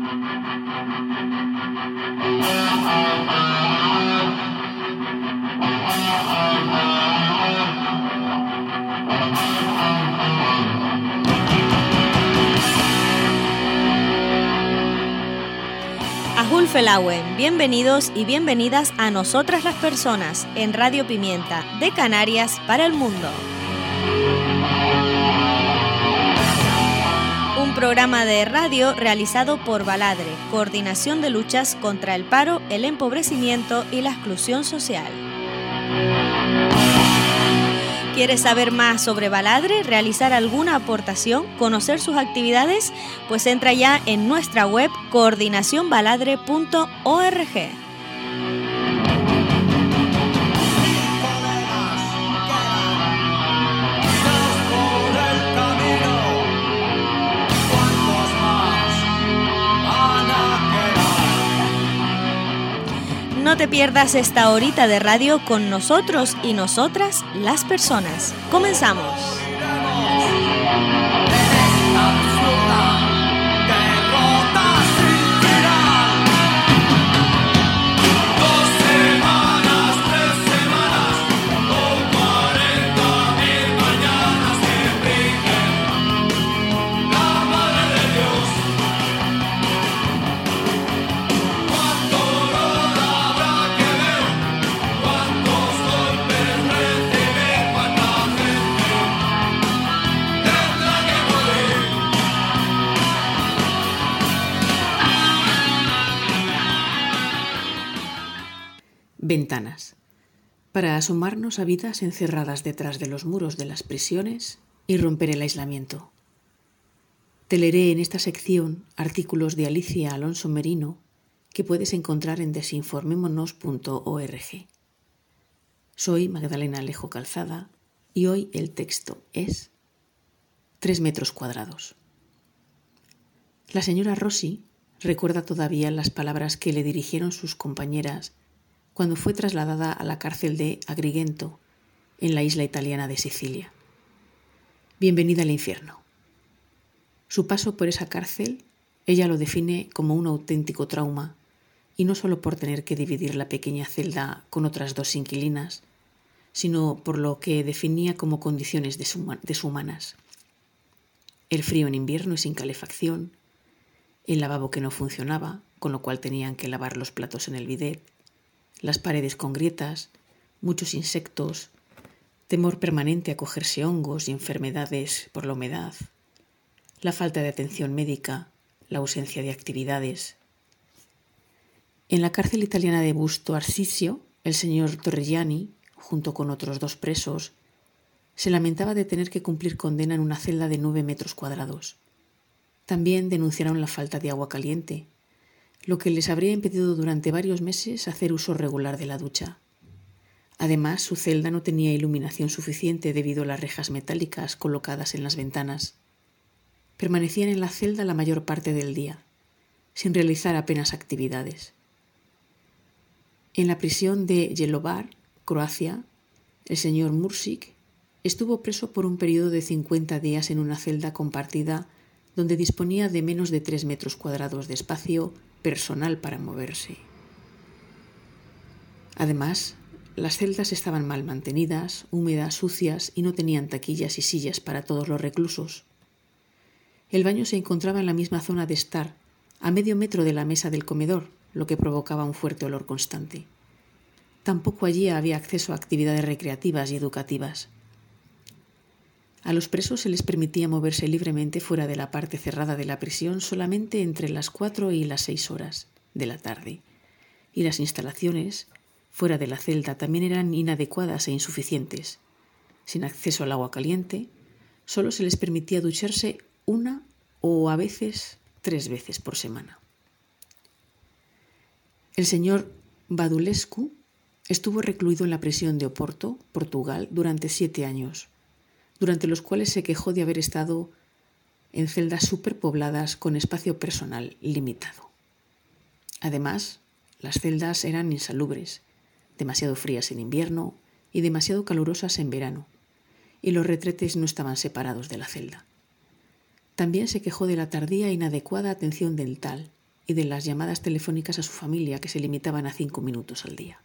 Felauen, bienvenidos y bienvenidas a Nosotras las Personas en Radio Pimienta de Canarias para el mundo. Un programa de radio realizado por Baladre, Coordinación de Luchas contra el Paro, el Empobrecimiento y la Exclusión Social. ¿Quieres saber más sobre Baladre, realizar alguna aportación, conocer sus actividades? Pues entra ya en nuestra web coordinacionbaladre.org. No te pierdas esta horita de radio con nosotros y nosotras, las personas. ¡Comenzamos! Ventanas. Para asomarnos a vidas encerradas detrás de los muros de las prisiones y romper el aislamiento. Te leeré en esta sección artículos de Alicia Alonso Merino que puedes encontrar en desinformémonos.org. Soy Magdalena Alejo Calzada y hoy el texto es 3 metros cuadrados. La señora Rossi recuerda todavía las palabras que le dirigieron sus compañeras cuando fue trasladada a la cárcel de Agrigento, en la isla italiana de Sicilia. Bienvenida al infierno. Su paso por esa cárcel, ella lo define como un auténtico trauma, y no solo por tener que dividir la pequeña celda con otras 2 inquilinas, sino por lo que definía como condiciones deshumanas. El frío en invierno y sin calefacción, el lavabo que no funcionaba, con lo cual tenían que lavar los platos en el bidet, las paredes con grietas, muchos insectos, temor permanente a cogerse hongos y enfermedades por la humedad, la falta de atención médica, la ausencia de actividades. En la cárcel italiana de Busto Arsizio, el señor Torrigiani, junto con otros 2 presos, se lamentaba de tener que cumplir condena en una celda de 9 metros cuadrados. También denunciaron la falta de agua caliente, lo que les habría impedido durante varios meses hacer uso regular de la ducha. Además, su celda no tenía iluminación suficiente debido a las rejas metálicas colocadas en las ventanas. Permanecían en la celda la mayor parte del día, sin realizar apenas actividades. En la prisión de Jelovar, Croacia, el señor Mursic estuvo preso por un periodo de 50 días en una celda compartida donde disponía de menos de 3 metros cuadrados de espacio personal para moverse. Además, las celdas estaban mal mantenidas, húmedas, sucias y no tenían taquillas y sillas para todos los reclusos. El baño se encontraba en la misma zona de estar, a medio metro de la mesa del comedor, lo que provocaba un fuerte olor constante. Tampoco allí había acceso a actividades recreativas y educativas. A los presos se les permitía moverse libremente fuera de la parte cerrada de la prisión solamente entre las 4 y las 6 horas de la tarde, y las instalaciones fuera de la celda también eran inadecuadas e insuficientes. Sin acceso al agua caliente, solo se les permitía ducharse 1 o a veces 3 veces por semana. El señor Badulescu estuvo recluido en la prisión de Oporto, Portugal, durante 7 años, durante los cuales se quejó de haber estado en celdas superpobladas con espacio personal limitado. Además, las celdas eran insalubres, demasiado frías en invierno y demasiado calurosas en verano, y los retretes no estaban separados de la celda. También se quejó de la tardía e inadecuada atención dental y de las llamadas telefónicas a su familia, que se limitaban a 5 minutos al día.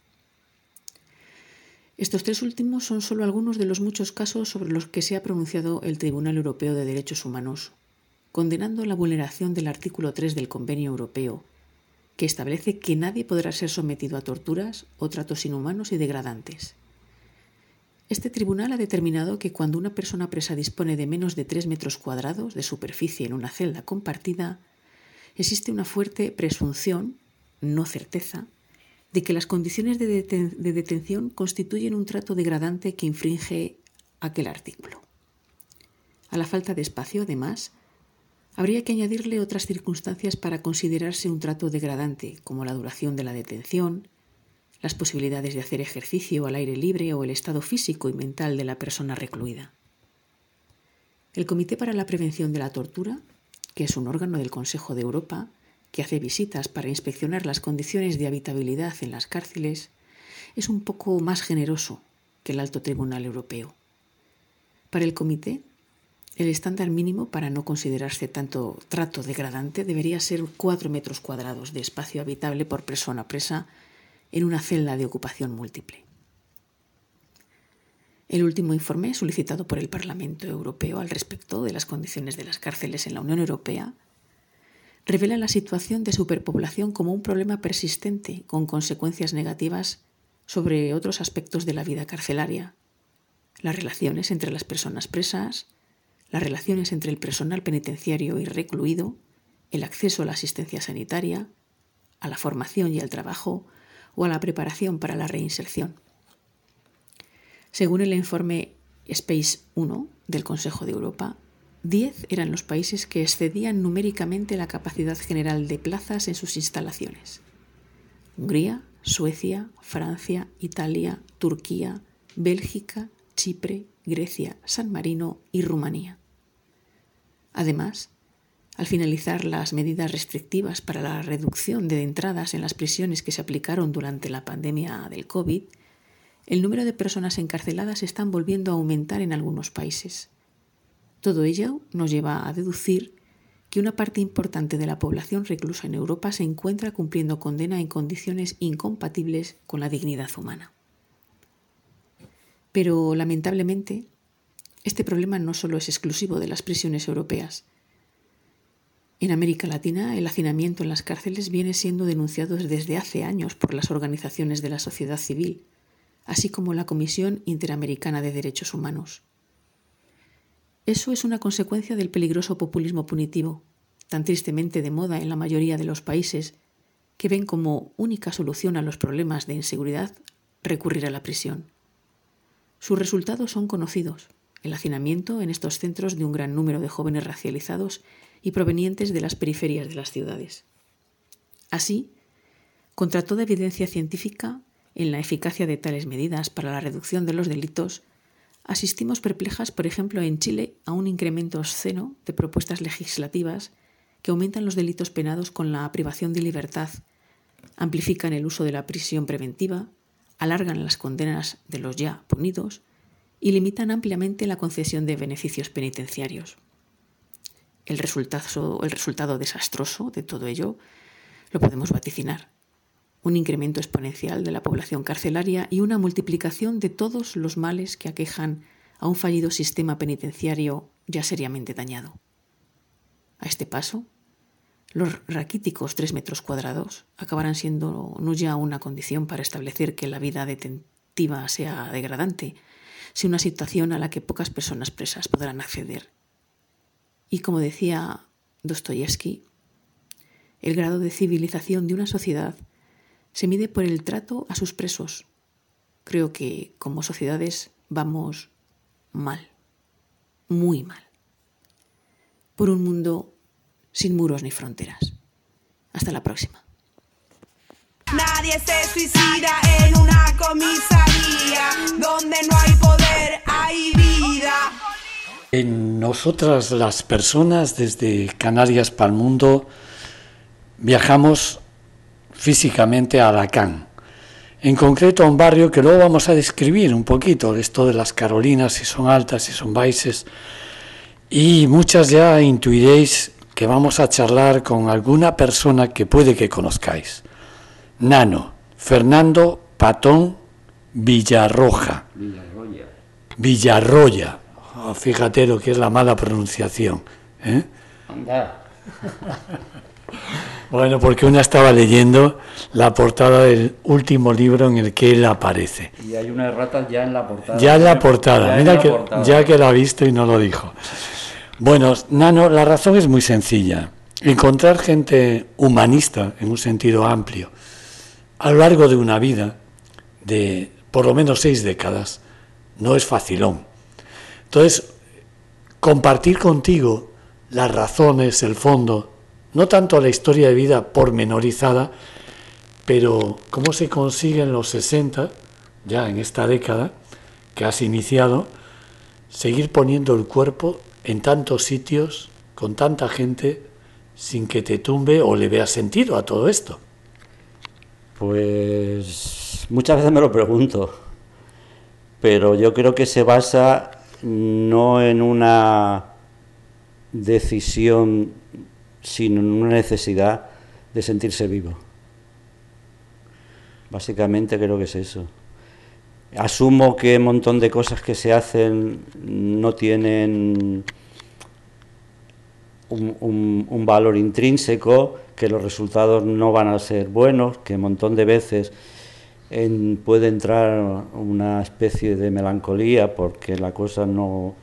Estos 3 últimos son solo algunos de los muchos casos sobre los que se ha pronunciado el Tribunal Europeo de Derechos Humanos, condenando la vulneración del artículo 3 del Convenio Europeo, que establece que nadie podrá ser sometido a torturas o tratos inhumanos y degradantes. Este tribunal ha determinado que cuando una persona presa dispone de menos de 3 metros cuadrados de superficie en una celda compartida, existe una fuerte presunción, no certeza, de que las condiciones de detención constituyen un trato degradante que infringe aquel artículo. A la falta de espacio, además, habría que añadirle otras circunstancias para considerarse un trato degradante, como la duración de la detención, las posibilidades de hacer ejercicio al aire libre o el estado físico y mental de la persona recluida. El Comité para la Prevención de la Tortura, que es un órgano del Consejo de Europa, que hace visitas para inspeccionar las condiciones de habitabilidad en las cárceles, es un poco más generoso que el Alto Tribunal Europeo. Para el Comité, el estándar mínimo para no considerarse tanto trato degradante debería ser 4 metros cuadrados de espacio habitable por persona presa en una celda de ocupación múltiple. El último informe solicitado por el Parlamento Europeo al respecto de las condiciones de las cárceles en la Unión Europea revela la situación de superpoblación como un problema persistente con consecuencias negativas sobre otros aspectos de la vida carcelaria, las relaciones entre las personas presas, las relaciones entre el personal penitenciario y recluido, el acceso a la asistencia sanitaria, a la formación y al trabajo o a la preparación para la reinserción. Según el informe Space 1 del Consejo de Europa, 10 eran los países que excedían numéricamente la capacidad general de plazas en sus instalaciones: Hungría, Suecia, Francia, Italia, Turquía, Bélgica, Chipre, Grecia, San Marino y Rumanía. Además, al finalizar las medidas restrictivas para la reducción de entradas en las prisiones que se aplicaron durante la pandemia del COVID, el número de personas encarceladas están volviendo a aumentar en algunos países. Todo ello nos lleva a deducir que una parte importante de la población reclusa en Europa se encuentra cumpliendo condena en condiciones incompatibles con la dignidad humana. Pero, lamentablemente, este problema no solo es exclusivo de las prisiones europeas. En América Latina, el hacinamiento en las cárceles viene siendo denunciado desde hace años por las organizaciones de la sociedad civil, así como la Comisión Interamericana de Derechos Humanos. Eso es una consecuencia del peligroso populismo punitivo, tan tristemente de moda en la mayoría de los países, que ven como única solución a los problemas de inseguridad recurrir a la prisión. Sus resultados son conocidos: el hacinamiento en estos centros de un gran número de jóvenes racializados y provenientes de las periferias de las ciudades. Así, contra toda evidencia científica en la eficacia de tales medidas para la reducción de los delitos, asistimos perplejas, por ejemplo, en Chile, a un incremento obsceno de propuestas legislativas que aumentan los delitos penados con la privación de libertad, amplifican el uso de la prisión preventiva, alargan las condenas de los ya punidos y limitan ampliamente la concesión de beneficios penitenciarios. El resultado desastroso de todo ello lo podemos vaticinar: un incremento exponencial de la población carcelaria y una multiplicación de todos los males que aquejan a un fallido sistema penitenciario ya seriamente dañado. A este paso, los raquíticos 3 metros cuadrados acabarán siendo no ya una condición para establecer que la vida detentiva sea degradante, sino una situación a la que pocas personas presas podrán acceder. Y como decía Dostoyevsky, el grado de civilización de una sociedad se mide por el trato a sus presos. Creo que como sociedades vamos mal, muy mal, por un mundo sin muros ni fronteras. Hasta la próxima. Nadie se suicida en una comisaría donde no hay poder, hay vida. En nosotras las personas desde Canarias para el mundo viajamos físicamente a Alacant, en concreto a un barrio que luego vamos a describir un poquito, esto de las Carolinas, si son altas, si son baixes, y muchas ya intuiréis que vamos a charlar con alguna persona que puede que conozcáis. Nano, Fernando Patón Villarroya. Villarroya. Oh, fíjate lo que es la mala pronunciación. Anda. Bueno, porque una estaba leyendo la portada del último libro en el que él aparece. Y hay una errata ya en la portada. Ya en la portada, ya mira la que portada. ya que la ha visto y no lo dijo. Bueno, Nano, la razón es muy sencilla. Encontrar gente humanista, en un sentido amplio, a lo largo de una vida, de por lo menos 6 décadas, no es facilón. Entonces, compartir contigo las razones, el fondo, no tanto la historia de vida pormenorizada, pero cómo se consigue en los 60, ya en esta década que has iniciado, seguir poniendo el cuerpo en tantos sitios, con tanta gente, sin que te tumbe o le veas sentido a todo esto. Pues muchas veces me lo pregunto, pero yo creo que se basa no en una decisión, sino en una necesidad de sentirse vivo. Básicamente creo que es eso. Asumo que un montón de cosas que se hacen no tienen un valor intrínseco, que los resultados no van a ser buenos, que un montón de veces puede entrar una especie de melancolía porque la cosa no...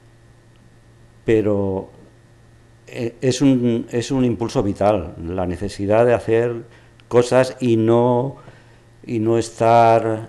Pero es un impulso vital, la necesidad de hacer cosas y no estar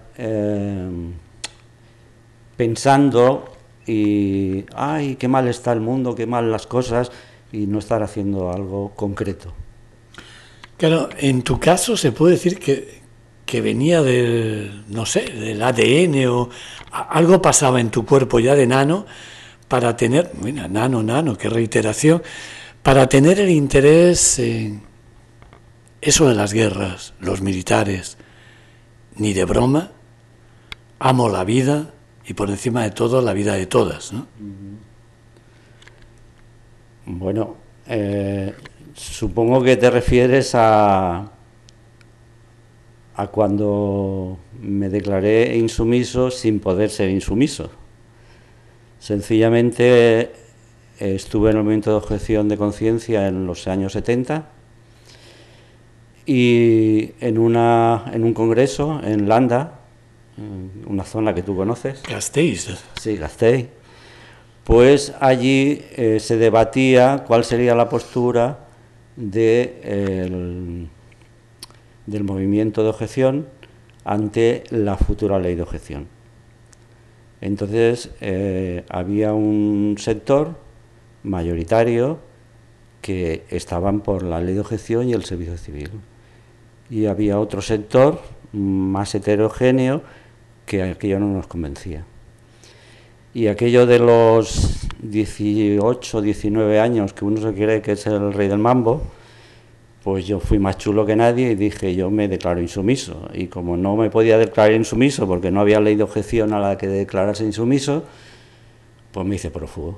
pensando y ay, qué mal está el mundo, qué mal las cosas, y no estar haciendo algo concreto. Claro, en tu caso se puede decir que venía del, no sé, del ADN o algo pasaba en tu cuerpo ya de nano para tener, bueno, nano, qué reiteración, para tener el interés en eso de las guerras, los militares. Ni de broma, amo la vida y por encima de todo la vida de todas, ¿no? Bueno, supongo que te refieres a cuando me declaré insumiso sin poder ser insumiso. Sencillamente estuve en el movimiento de objeción de conciencia en los años 70 y en un congreso en Landa, una zona que tú conoces. Gasteiz. Sí, Gasteiz. Pues allí se debatía cuál sería la postura del movimiento de objeción ante la futura ley de objeción. Entonces había un sector mayoritario que estaban por la ley de objeción y el servicio civil. Y había otro sector más heterogéneo que aquello no nos convencía. Y aquello de los 18, 19 años que uno se cree que es el rey del mambo, pues yo fui más chulo que nadie y dije, yo me declaro insumiso. Y como no me podía declarar insumiso porque no había ley de objeción a la que declararse insumiso, pues me hice prófugo.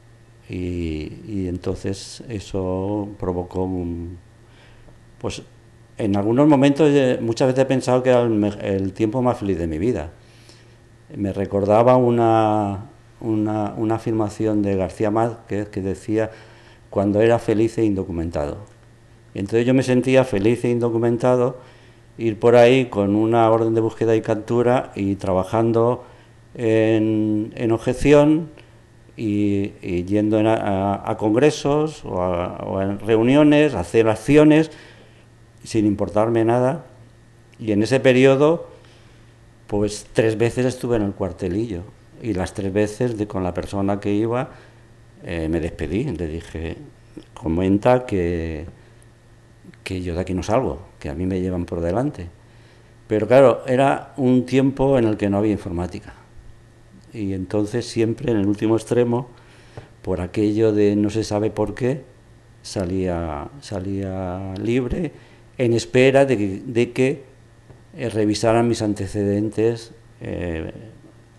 Y entonces eso provocó pues en algunos momentos muchas veces he pensado que era el tiempo más feliz de mi vida. Me recordaba una afirmación de García Márquez que decía cuando era feliz e indocumentado. Entonces yo me sentía feliz e indocumentado, ir por ahí con una orden de búsqueda y captura y trabajando en objeción y yendo a congresos o a reuniones, a hacer acciones sin importarme nada. Y en ese periodo pues 3 veces estuve en el cuartelillo y las 3 veces con la persona que iba me despedí, le dije, comenta que yo de aquí no salgo, que a mí me llevan por delante. Pero claro, era un tiempo en el que no había informática y entonces siempre en el último extremo, por aquello de no se sabe por qué, salía libre en espera de que revisaran mis antecedentes,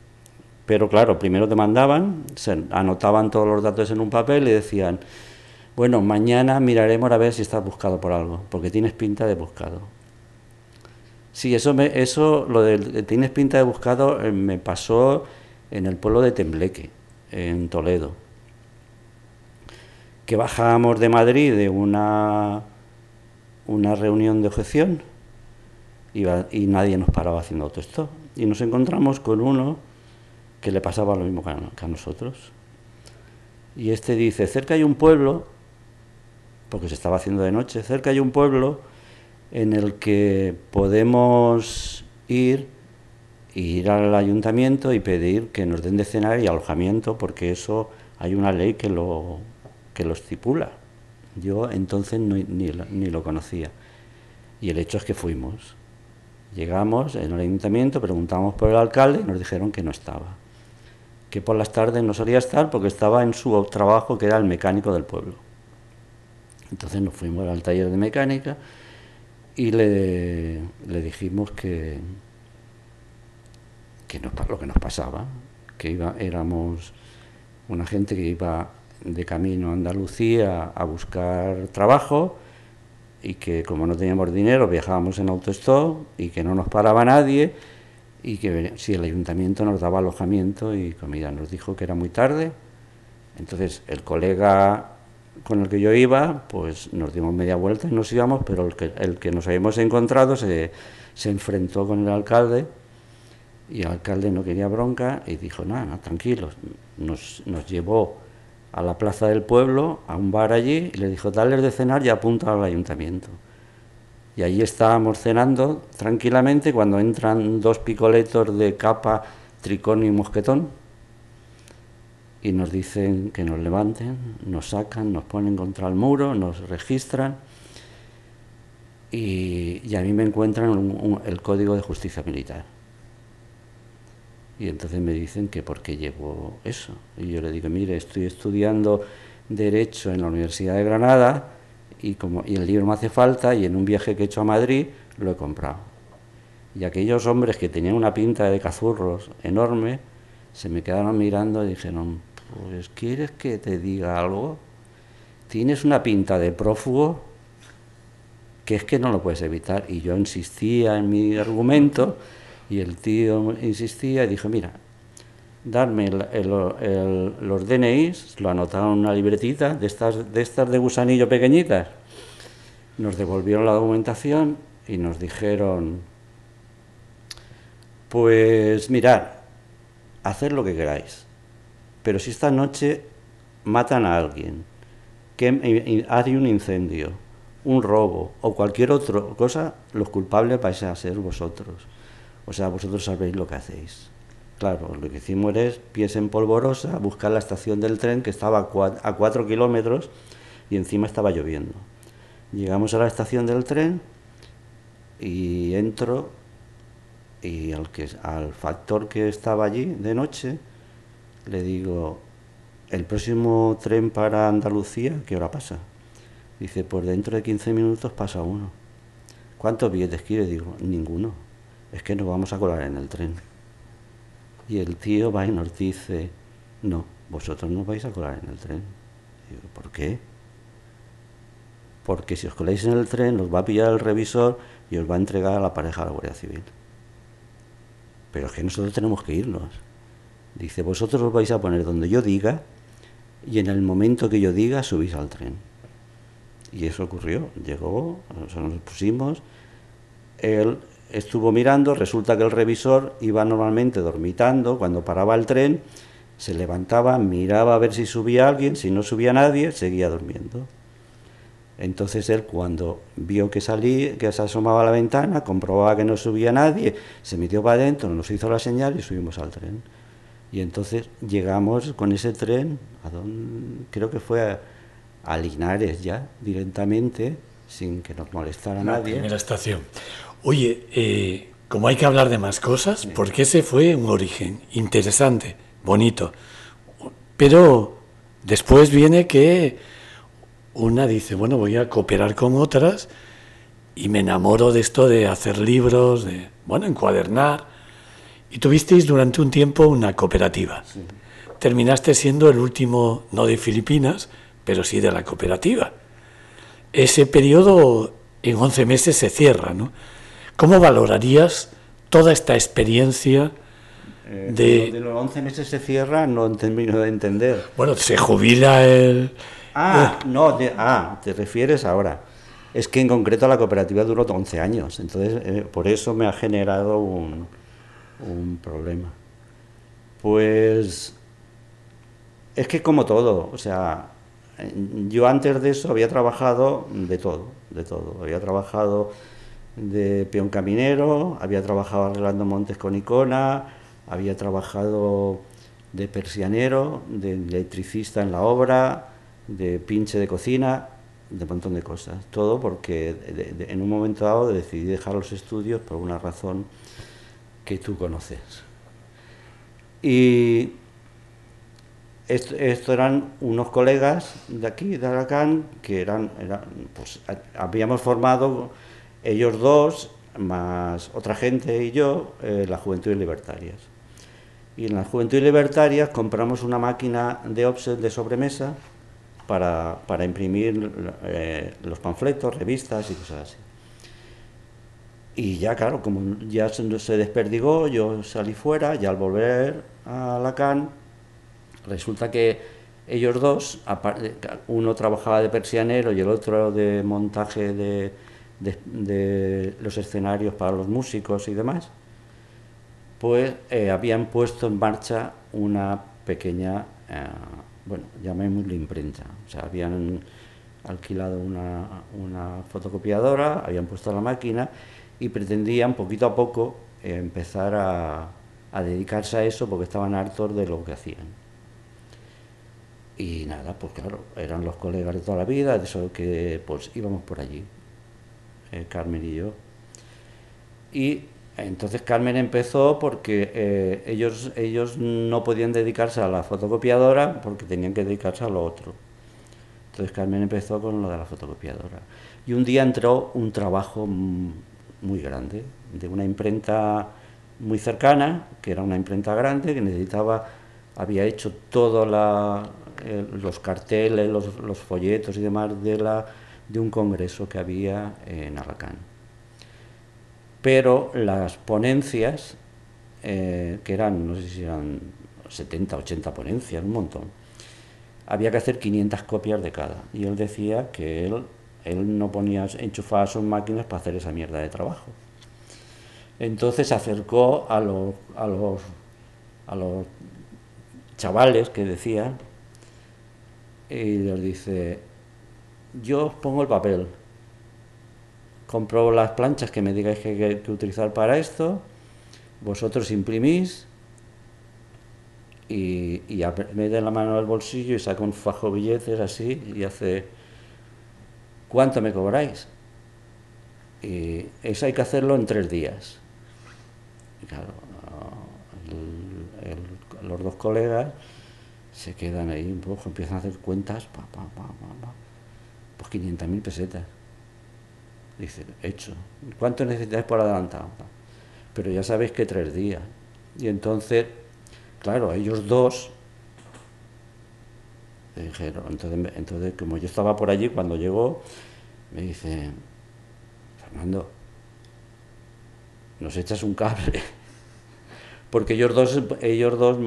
pero claro, primero te mandaban, se anotaban todos los datos en un papel y decían, Bueno, mañana miraremos a ver si estás buscado por algo, porque tienes pinta de buscado. Sí, lo de tienes pinta de buscado me pasó en el pueblo de Tembleque, en Toledo. Que bajábamos de Madrid de una reunión de objeción y nadie nos paraba haciendo autostop. Y nos encontramos con uno que le pasaba lo mismo que a nosotros. Y este dice, cerca hay un pueblo, porque se estaba haciendo de noche, cerca hay un pueblo en el que podemos ir al ayuntamiento y pedir que nos den de cenar y alojamiento, porque eso hay una ley que lo estipula. Yo entonces ni lo conocía. Y el hecho es que fuimos. Llegamos en el ayuntamiento, preguntamos por el alcalde y nos dijeron que no estaba. Que por las tardes no solía estar porque estaba en su trabajo, que era el mecánico del pueblo. Entonces nos fuimos al taller de mecánica y le dijimos lo que nos pasaba, que éramos una gente que iba de camino a Andalucía a buscar trabajo y que como no teníamos dinero viajábamos en autostop y que no nos paraba nadie y que si el ayuntamiento nos daba alojamiento y comida. Nos dijo que era muy tarde, entonces el colega con el que yo iba, pues nos dimos media vuelta y nos íbamos, pero el que nos habíamos encontrado se enfrentó con el alcalde y el alcalde no quería bronca y dijo, nada, tranquilos, nos llevó a la plaza del pueblo, a un bar allí, y le dijo, dale de cenar y apunta al ayuntamiento. Y allí estábamos cenando tranquilamente cuando entran 2 picoletos de capa, tricornio y mosquetón y nos dicen que nos levanten, nos sacan, nos ponen contra el muro, nos registran y a mí me encuentran el Código de Justicia Militar. Y entonces me dicen que por qué llevo eso. Y yo le digo, mire, estoy estudiando Derecho en la Universidad de Granada y el libro me hace falta y en un viaje que he hecho a Madrid lo he comprado. Y aquellos hombres que tenían una pinta de cazurros enorme se me quedaron mirando y dijeron, pues ¿quieres que te diga algo? Tienes una pinta de prófugo que es que no lo puedes evitar. Y yo insistía en mi argumento y el tío insistía y dijo, mira, darme los DNIs, lo anotaron en una libretita de estas de gusanillo pequeñitas. Nos devolvieron la documentación y nos dijeron, pues mirad, haced lo que queráis, pero si esta noche matan a alguien, que hay un incendio, un robo o cualquier otra cosa, los culpables vais a ser vosotros. O sea, vosotros sabéis lo que hacéis. Claro, lo que hicimos es, pies en polvorosa, buscar la estación del tren, que estaba a 4 kilómetros, y encima estaba lloviendo. Llegamos a la estación del tren, y entro, y al factor que estaba allí de noche, le digo, ¿el próximo tren para Andalucía qué hora pasa? Dice, pues dentro de 15 minutos pasa uno. ¿Cuántos billetes quiere? Digo, ninguno. Es que nos vamos a colar en el tren. Y el tío va y nos dice, no, vosotros no vais a colar en el tren. Digo, ¿por qué? Porque si os coláis en el tren, os va a pillar el revisor y os va a entregar a la pareja de la Guardia Civil. Pero es que nosotros tenemos que irnos. Dice, vosotros os vais a poner donde yo diga y en el momento que yo diga subís al tren. Y eso ocurrió. Llegó, nos pusimos, él estuvo mirando, resulta que el revisor iba normalmente dormitando, cuando paraba el tren, se levantaba, miraba a ver si subía alguien, si no subía nadie, seguía durmiendo. Entonces él, cuando vio que salí, que se asomaba a la ventana, comprobaba que no subía nadie, se metió para adentro, nos hizo la señal y subimos al tren. Y entonces llegamos con ese tren, creo que fue a Linares ya, directamente, sin que nos molestara nadie. La primera estación. Oye, como hay que hablar de más cosas, sí. Porque ese fue un origen interesante, bonito. Pero después viene que una dice, bueno, voy a cooperar con otras y me enamoro de esto de hacer libros, de, bueno, encuadernar. Y tuvisteis durante un tiempo una cooperativa. Sí. Terminaste siendo el último, no de Filipinas, pero sí de la cooperativa. Ese periodo en 11 meses se cierra, ¿no? ¿Cómo valorarías toda esta experiencia de los 11 meses se cierra? No termino de entender. Bueno, se jubila el... te refieres ahora. Es que en concreto la cooperativa duró 11 años, entonces por eso me ha generado un problema. Pues es que como todo, o sea, yo antes de eso había trabajado de todo. Había trabajado de peón caminero, había trabajado arreglando montes con icona, había trabajado de persianero, de electricista en la obra, de pinche de cocina, de un montón de cosas. Todo porque en un momento dado decidí dejar los estudios por una razón que tú conoces. Y esto eran unos colegas de aquí, de Alacant, que pues habíamos formado ellos dos, más otra gente y yo, las Juventudes Libertarias. Y en las Juventudes Libertarias compramos una máquina de offset de sobremesa para imprimir los panfletos, revistas y cosas así. Y ya, claro, como ya se desperdigó, yo salí fuera, y al volver a Alacant, resulta que ellos dos, uno trabajaba de persianero y el otro de montaje de los escenarios para los músicos y demás, pues habían puesto en marcha una pequeña, llamémosle imprenta. O sea, habían alquilado una fotocopiadora, habían puesto la máquina y pretendían poquito a poco empezar a dedicarse a eso porque estaban hartos de lo que hacían. Y nada, pues claro, eran los colegas de toda la vida, de eso que pues íbamos por allí, Carmen y yo. Y entonces Carmen empezó porque ellos no podían dedicarse a la fotocopiadora porque tenían que dedicarse a lo otro. Entonces Carmen empezó con lo de la fotocopiadora. Y un día entró un trabajo muy grande, de una imprenta muy cercana, que era una imprenta grande, que había hecho todos los carteles, los folletos y demás de un congreso que había en Alacant. Pero las ponencias, que eran, no sé si eran 70, 80 ponencias, un montón, había que hacer 500 copias de cada. Y él decía que él no enchufaba sus máquinas para hacer esa mierda de trabajo. Entonces se acercó a los chavales que decían y les dice: yo os pongo el papel, compro las planchas que me digáis que hay que utilizar para esto, vosotros imprimís y mete la mano al bolsillo y saca un fajo de billetes así y hace: ¿cuánto me cobráis? Y eso hay que hacerlo en 3 días. Y claro, los dos colegas se quedan ahí un poco, empiezan a hacer cuentas, pues 500.000 pesetas. Dice, hecho. ¿Cuánto necesitáis por adelantado? Pero ya sabéis que 3 días. Y entonces, claro, ellos dos dijeron, entonces como yo estaba por allí, cuando llegó, me dice: Fernando, ¿nos echas un cable? Porque ellos dos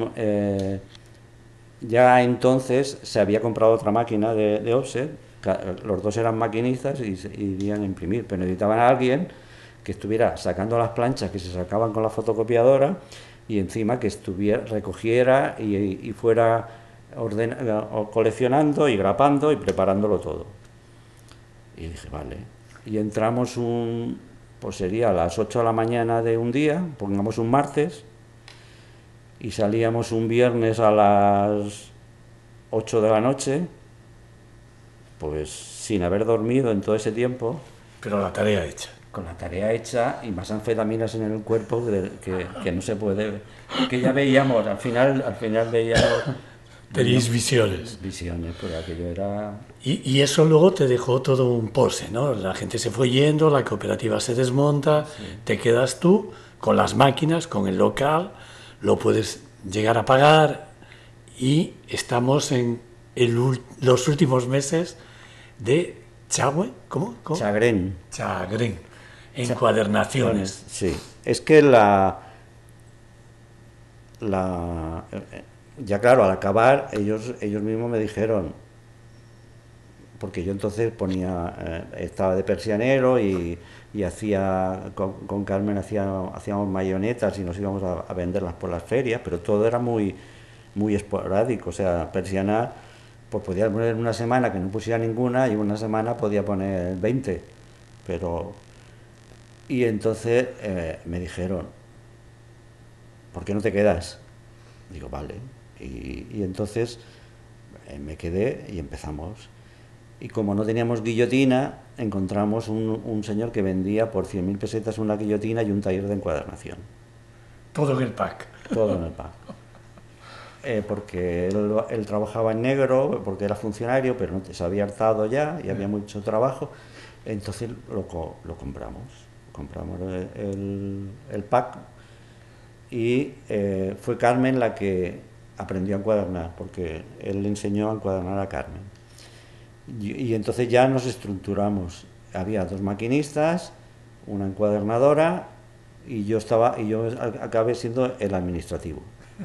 ya entonces se había comprado otra máquina de offset, los dos eran maquinistas y irían a imprimir, pero necesitaban a alguien que estuviera sacando las planchas que se sacaban con la fotocopiadora y encima que recogiera y fuera coleccionando y grapando y preparándolo todo. Y dije, vale. Y entramos pues sería a las 8 de la mañana de un día, pongamos un martes, y salíamos un viernes a las 8 de la noche, pues sin haber dormido en todo ese tiempo. Pero la tarea hecha. Con la tarea hecha y más anfetaminas en el cuerpo que no se puede, que ya veíamos, al final veíamos... Tenéis visiones. Visiones, pero aquello era... Y eso luego te dejó todo un pose, ¿no? La gente se fue yendo, la cooperativa se desmonta, sí. Te quedas tú con las máquinas, con el local, lo puedes llegar a pagar y estamos en los últimos meses de Chagüe, ¿cómo? Chagrén. Encuadernaciones. Sí, es que ya claro, al acabar, ellos mismos me dijeron, porque yo entonces estaba de persianero y hacía, con Carmen hacíamos mayonetas y nos íbamos a venderlas por las ferias, pero todo era muy, muy esporádico, o sea, persianar, pues podía poner una semana que no pusiera ninguna y una semana podía poner 20, pero... Y entonces me dijeron, ¿por qué no te quedas? Digo, vale. Y entonces me quedé y empezamos. Y como no teníamos guillotina, encontramos un señor que vendía por 100.000 pesetas una guillotina y un taller de encuadernación. Todo en el pack. Todo en el pack. Porque él trabajaba en negro, porque era funcionario, pero no se había hartado ya y había mucho trabajo. Entonces lo compramos. Compramos el pack y fue Carmen la que aprendió a encuadernar, porque él le enseñó a encuadernar a Carmen. Y entonces ya nos estructuramos. Había 2 maquinistas, una encuadernadora y yo acabé siendo el administrativo.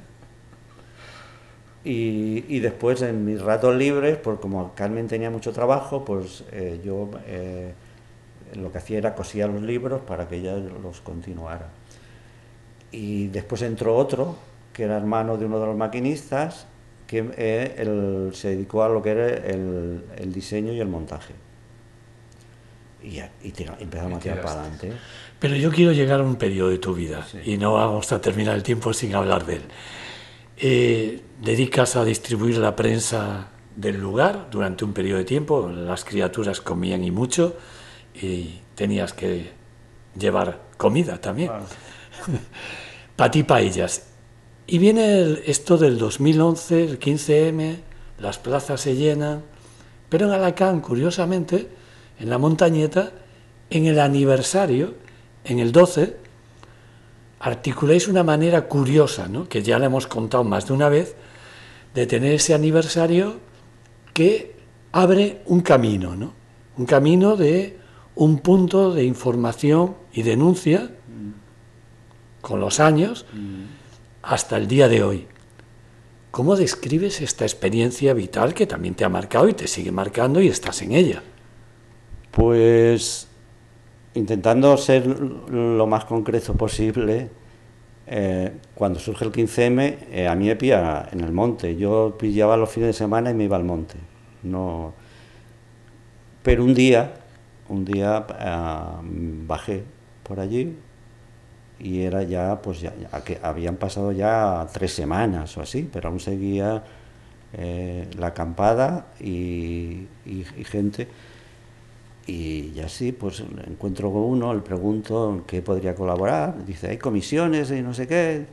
Y después en mis ratos libres, pues como Carmen tenía mucho trabajo, pues yo lo que hacía era cosía los libros para que ella los continuara. Y después entró otro, que era hermano de uno de los maquinistas, que se dedicó a lo que era el diseño y el montaje. Y empezamos a tirar para adelante. Pero yo quiero llegar a un periodo de tu vida, sí, y no vamos a terminar el tiempo sin hablar de él. Dedicas a distribuir la prensa del lugar durante un periodo de tiempo, las criaturas comían y mucho, y tenías que llevar comida también. Claro. Para ti, para ellas. Y viene esto del 2011, el 15M, las plazas se llenan, pero en Alacant, curiosamente, en la montañeta, en el aniversario, en el 12, articuláis una manera curiosa, ¿no?, que ya le hemos contado más de una vez, de tener ese aniversario que abre un camino, ¿no? Un camino de un punto de información y denuncia con los años hasta el día de hoy. ¿Cómo describes esta experiencia vital que también te ha marcado y te sigue marcando y estás en ella? Pues intentando ser lo más concreto posible, cuando surge el 15M, a mí me pilla en el monte. Yo pillaba los fines de semana y me iba al monte. No, pero un día bajé por allí y era ya, pues ya que habían pasado ya 3 semanas o así, pero aún seguía la acampada y gente. Y ya sí, pues encuentro con uno, le pregunto en qué podría colaborar, dice, hay comisiones y no sé qué.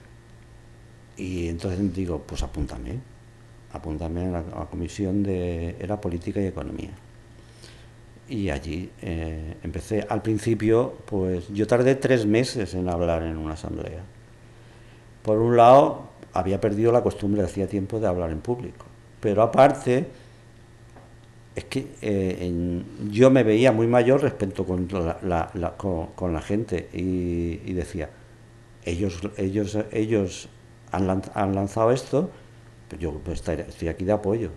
Y entonces digo, pues apúntame a la comisión era Política y Economía. Y allí empecé. Al principio, pues yo tardé 3 meses en hablar en una asamblea. Por un lado, había perdido la costumbre, hacía tiempo, de hablar en público. Pero aparte, es que yo me veía muy mayor respecto con la gente y decía, ellos han lanzado esto, pero yo pues, estoy aquí de apoyo.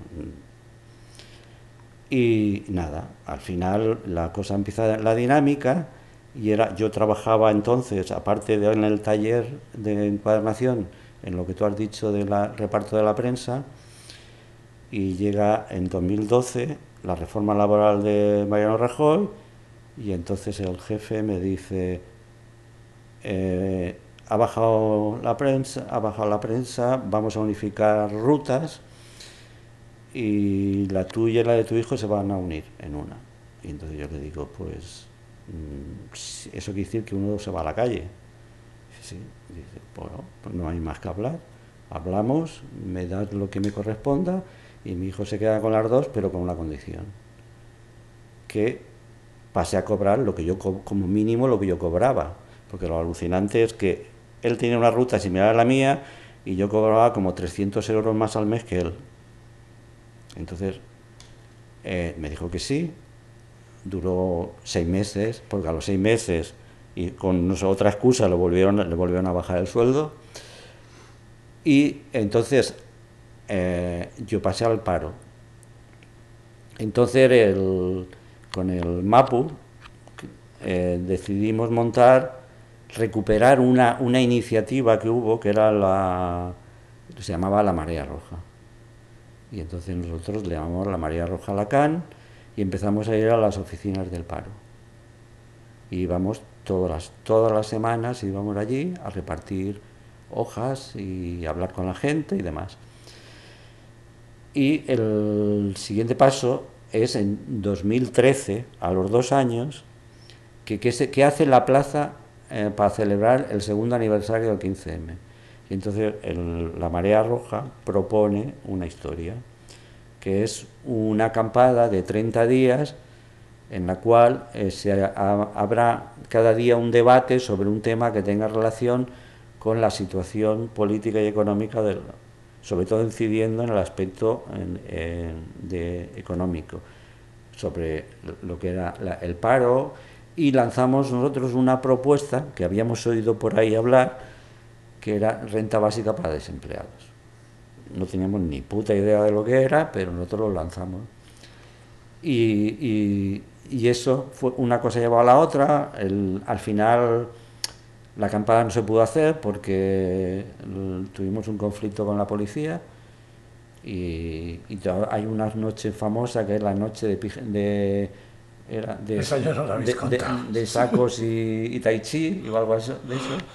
Y nada, al final la cosa empieza, la dinámica, y yo trabajaba entonces, aparte de en el taller de encuadernación, en lo que tú has dicho del reparto de la prensa, y llega en 2012 la reforma laboral de Mariano Rajoy, y entonces el jefe me dice, ha bajado la prensa, vamos a unificar rutas, y la tuya y la de tu hijo se van a unir en una. Y entonces yo le digo, pues eso quiere decir que uno se va a la calle. Sí, dice, bueno, pues no hay más que hablar. Hablamos, me das lo que me corresponda y mi hijo se queda con las 2, pero con una condición, que pase a cobrar lo que yo como mínimo lo que yo cobraba, porque lo alucinante es que él tenía una ruta similar a la mía y yo cobraba como 300 euros más al mes que él. Entonces me dijo que sí, duró 6 meses, porque a los 6 meses, y con otra excusa, le volvieron a bajar el sueldo, y entonces yo pasé al paro. Entonces con el MAPU decidimos recuperar una iniciativa que hubo, que era se llamaba la Marea Roja. Y entonces nosotros le llamamos la Marea Roja Alacant y empezamos a ir a las oficinas del paro. Y íbamos todas las semanas, íbamos allí a repartir hojas y hablar con la gente y demás. Y el siguiente paso es en 2013, a los 2 años, que hace la plaza para celebrar el segundo aniversario del 15M. Y entonces la Marea Roja propone una historia, que es una acampada de 30 días en la cual habrá cada día un debate sobre un tema que tenga relación con la situación política y económica, sobre todo incidiendo en el aspecto económico, sobre lo que era el paro, y lanzamos nosotros una propuesta que habíamos oído por ahí hablar, que era renta básica para desempleados. No teníamos ni puta idea de lo que era, pero nosotros lo lanzamos. Y eso fue, una cosa llevó a la otra. Al final la acampada no se pudo hacer porque tuvimos un conflicto con la policía, y hay una noche famosa que es la noche de Esa yo no la habéis contado. de sacos y tai chi o algo de eso.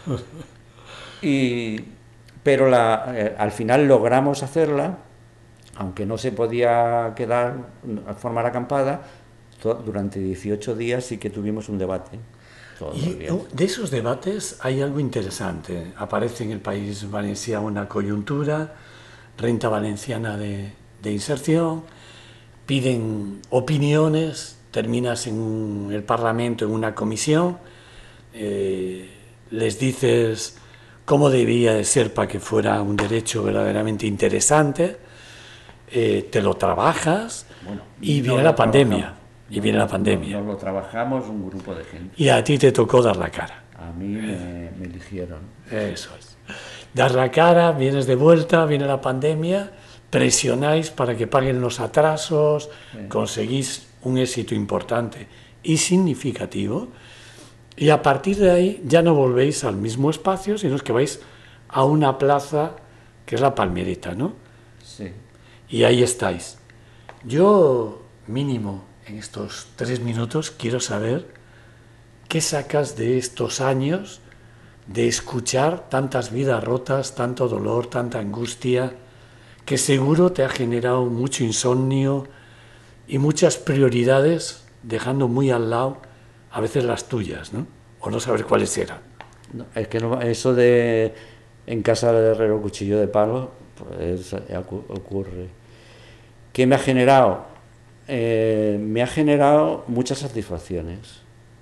Pero al final logramos hacerla, aunque no se podía formar acampada. Durante 18 días sí que tuvimos un debate. Y de esos debates hay algo interesante. Aparece en el País Valenciano una coyuntura, renta valenciana de inserción, piden opiniones, terminas en el Parlamento en una comisión, les dices cómo debía de ser para que fuera un derecho verdaderamente interesante, te lo trabajas, y viene la pandemia. Nos lo trabajamos un grupo de gente. Y a ti te tocó dar la cara. A mí me eligieron. Eso es. Das la cara, vienes de vuelta, viene la pandemia, presionáis para que paguen los atrasos, conseguís un éxito importante y significativo, y a partir de ahí ya no volvéis al mismo espacio, sino que vais a una plaza que es la Palmerita, ¿no? Sí. Y ahí estáis. Yo, mínimo, en estos 3 minutos, quiero saber qué sacas de estos años de escuchar tantas vidas rotas, tanto dolor, tanta angustia, que seguro te ha generado mucho insomnio y muchas prioridades, dejando muy al lado a veces las tuyas, ¿no? O no saber cuáles eran. No, es que no, eso de en casa del herrero cuchillo de palo, pues ocurre. ¿Qué me ha generado? Me ha generado muchas satisfacciones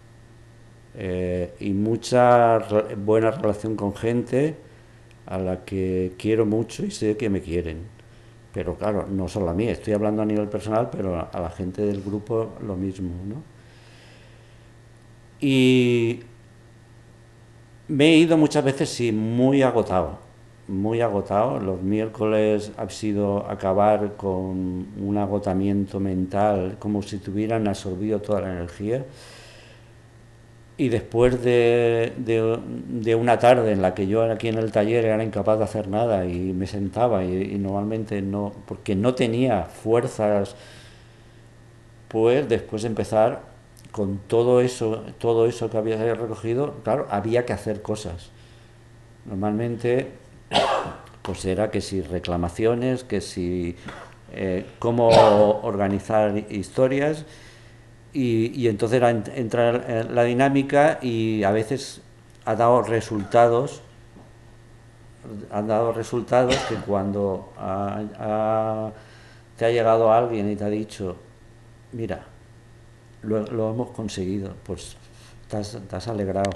y mucha buena relación con gente a la que quiero mucho y sé que me quieren. Pero claro, no solo a mí, estoy hablando a nivel personal, pero a la gente del grupo lo mismo, ¿no? Y me he ido muchas veces, sí, muy agotado. Los miércoles ha sido acabar con un agotamiento mental, como si tuvieran absorbido toda la energía. Y después de una tarde en la que yo aquí en el taller era incapaz de hacer nada y me sentaba y normalmente no, porque no tenía fuerzas, pues después de empezar con todo eso que había recogido, claro, había que hacer cosas. Normalmente pues era que si reclamaciones, que si cómo organizar historias, y entonces era entrar en la dinámica, y a veces han dado resultados que cuando te ha llegado alguien y te ha dicho, mira, lo hemos conseguido, pues te has alegrado.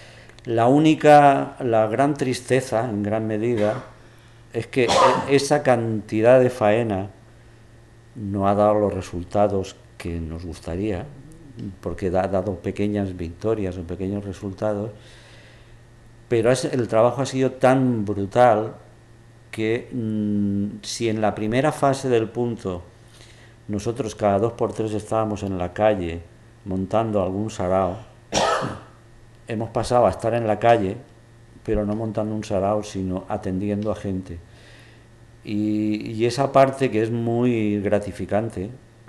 La gran tristeza, en gran medida, es que esa cantidad de faena no ha dado los resultados que nos gustaría, porque ha dado pequeñas victorias o pequeños resultados, pero el trabajo ha sido tan brutal que si en la primera fase del punto nosotros cada 2x3 estábamos en la calle montando algún sarao, hemos pasado a estar en la calle, pero no montando un sarao, sino atendiendo a gente. Y esa parte, que es muy gratificante,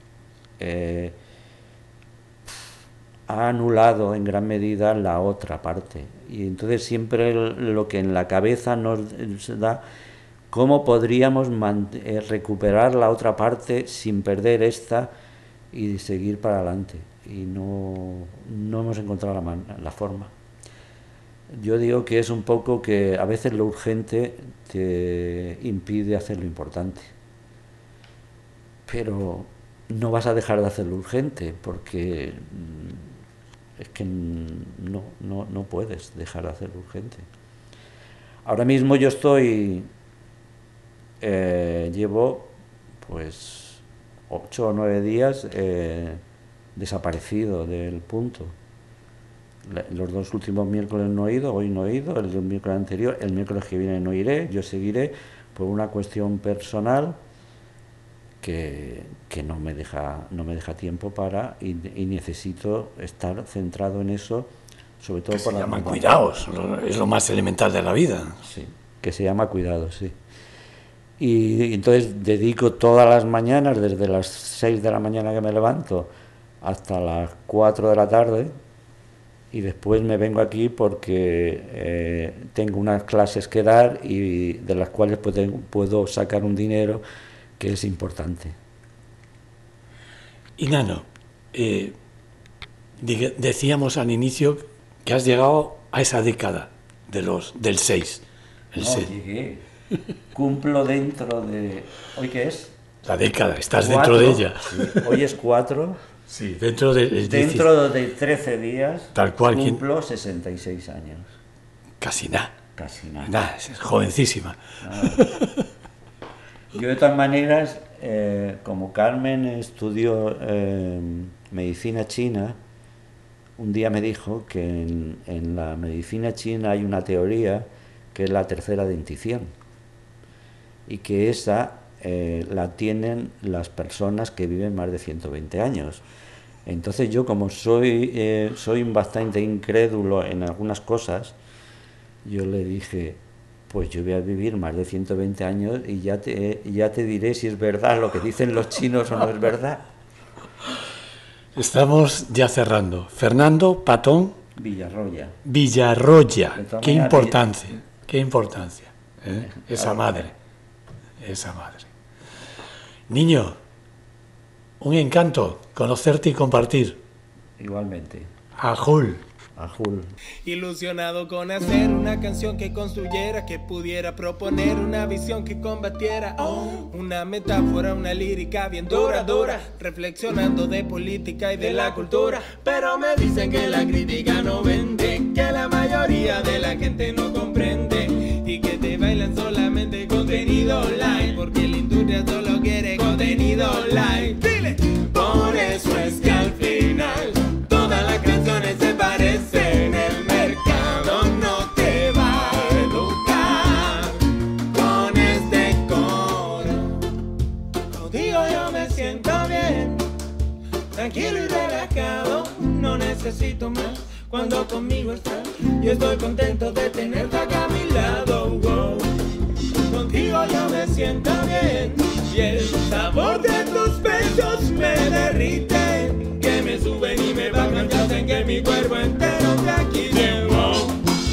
ha anulado en gran medida la otra parte. Y entonces siempre lo que en la cabeza nos da, cómo podríamos recuperar la otra parte sin perder esta y seguir para adelante. Y no hemos encontrado la forma. Yo digo que es un poco que a veces lo urgente te impide hacer lo importante. Pero no vas a dejar de hacer lo urgente, porque es que no puedes dejar de hacer lo urgente. Ahora mismo yo llevo pues 8 o 9 días desaparecido del punto. Los 2 últimos miércoles no he ido, hoy no he ido, el miércoles anterior, el miércoles que viene no iré, yo seguiré por una cuestión personal que no me deja tiempo para, y necesito estar centrado en eso, sobre todo por la... Se llaman cuidados, es lo más elemental de la vida. Sí, que se llama cuidados, sí. Y entonces dedico todas las mañanas, desde las 6 de la mañana que me levanto hasta las 4 de la tarde, y después me vengo aquí porque tengo unas clases que dar y de las cuales puedo sacar un dinero que es importante. Y Nano, decíamos al inicio que has llegado a esa década del 6. Llegué. Cumplo dentro de... ¿Hoy qué es? La década, estás 4, dentro de ella. Sí. Hoy es 4. Sí, dentro de 13 días, tal cual, cumplo 66 años. Casi nada. Casi nada. Nada, es jovencísima. Yo de todas maneras, como Carmen estudió medicina china, un día me dijo que en la medicina china hay una teoría que es la tercera dentición, y que esa la tienen las personas que viven más de 120 años. Entonces yo, como soy bastante incrédulo en algunas cosas, yo le dije, pues yo voy a vivir más de 120 años y ya te diré si es verdad lo que dicen los chinos o no es verdad. Estamos ya cerrando. Fernando Patón Villarroya. Qué importancia, qué importancia. Esa madre. Niño, un encanto conocerte y compartir. Igualmente. Ajul. Ilusionado con hacer una canción que construyera, que pudiera proponer una visión que combatiera, una metáfora, una lírica bien dura, reflexionando de política y de la cultura. Pero me dicen que la crítica no vende, que la mayoría de la gente no comprende, y que te bailan solamente contenido light, porque la industria solo quiere contenido light. Dile. Por eso es que al final todas las canciones se parecen, el mercado no te va a educar con este coro. Contigo yo me siento bien, tranquilo y relajado, no necesito más cuando conmigo estás, y estoy contento de tenerte acá a mi lado. Wow. Contigo yo me siento bien, y el sabor de tus besos me derrite, que me suben y me bajan, ya hacen que mi cuerpo entero te agite. Wow.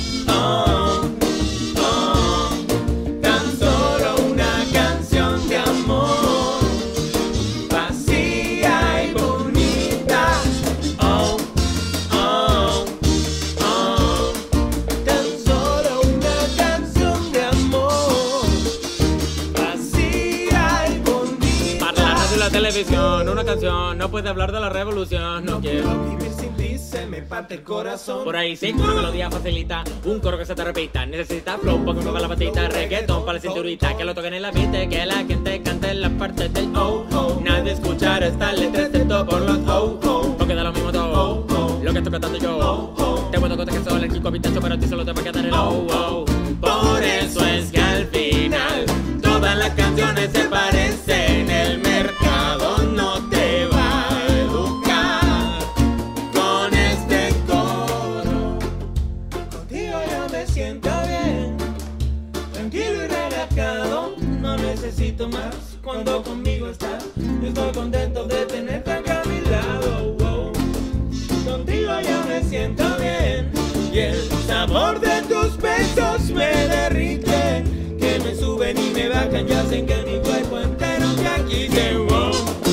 Tan solo una canción de amor, vacía y bonita. Tan solo una canción de amor, vacía y bonita. Para la radio y la televisión, una canción no puede hablar de la revolución. No quiero vivir sin ti. se me parte el corazón. Por ahí sí, una melodía facilita, un coro que se te repita. Necesita flow, porque mueva la patita, reggaetón para la cinturita, que lo toquen en la pista, que la gente cante en las partes del oh, oh. Nadie escuchará estas letras excepto por los oh, oh. Porque da lo mismo todo, oh, oh. Lo que estoy cantando yo, oh, oh. Te cuento cosas que son alérgico a pistacho, pero a ti solo te va a quedar el oh, oh. Por eso es que al final todas las canciones se parecen, el mercado no te va a educar con este coro. Contigo yo me siento bien, tranquilo y relajado, no necesito más. Cuando conmigo estás, estoy contento de tenerte acá a mi lado. Wow. Contigo yo me siento bien, y el sabor de tus besos me derrite, que me suben y me bajan, ya hacen que mi cuerpo entero te agite. Wow.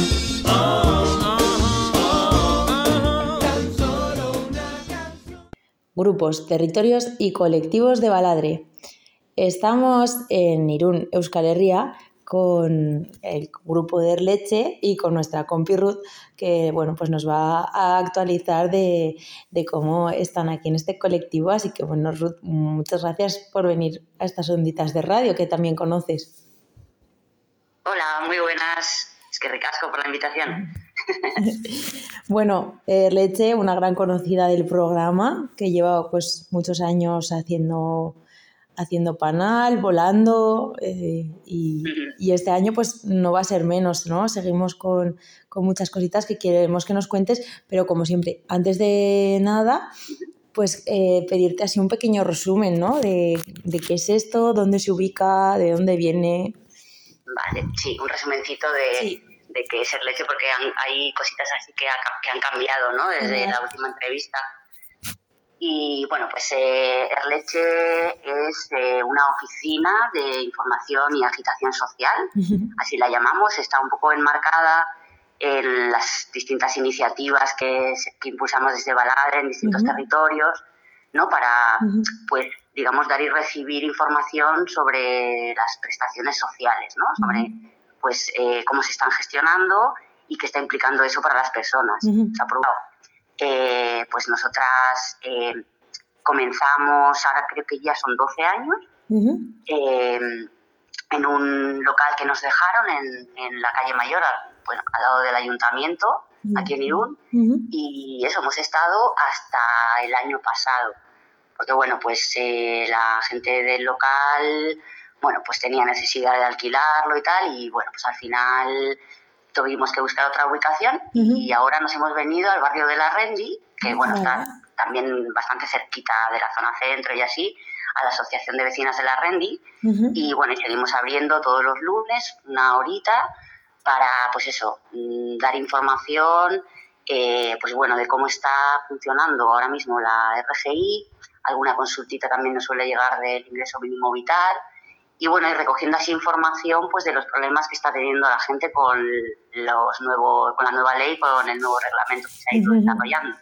Tan solo una canción. Grupos, territorios y colectivos de Baladre. Estamos en Irún, Euskal Herria, con el grupo de Erletxe y con nuestra compi Ruth, que bueno, pues nos va a actualizar de cómo están aquí en este colectivo. Así que bueno, Ruth, muchas gracias por venir a estas onditas de radio que también conoces. Hola, muy buenas. Es que ricasco por la invitación. Bueno, Erletxe, una gran conocida del programa, que lleva pues muchos años haciendo panal, volando, y este año pues no va a ser menos, ¿no? Seguimos con muchas cositas que queremos que nos cuentes, pero como siempre, antes de nada, pues pedirte así un pequeño resumen, ¿no? De qué es esto, dónde se ubica, de dónde viene. Vale, sí, un resumencito de qué es Erletxe, porque hay cositas así que han cambiado, ¿no? Desde la última entrevista. Y bueno, pues Erletxe es una oficina de información y agitación social, así la llamamos. Está un poco enmarcada en las distintas iniciativas que impulsamos desde Baladre en distintos territorios, ¿no? Para, pues, digamos, dar y recibir información sobre las prestaciones sociales, ¿no? Sobre, pues, cómo se están gestionando y qué está implicando eso para las personas. O sea, por un lado, pues nosotras comenzamos, ahora creo que ya son 12 años, en un local que nos dejaron en la calle Mayor, bueno, al lado del ayuntamiento, aquí en Irún, y eso, hemos estado hasta el año pasado, porque bueno, pues la gente del local, bueno, pues tenía necesidad de alquilarlo y tal, y bueno, pues al final tuvimos que buscar otra ubicación y ahora nos hemos venido al barrio de La Rendi, que bueno, está también bastante cerquita de la zona centro y así, a la Asociación de Vecinas de La Rendi, y bueno, y seguimos abriendo todos los lunes una horita para, pues eso, dar información, pues bueno, de cómo está funcionando ahora mismo la RGI, alguna consultita también nos suele llegar del ingreso mínimo vital, y bueno, y recogiendo así información pues de los problemas que está teniendo la gente con la nueva ley, con el nuevo reglamento que se ha ido desarrollando.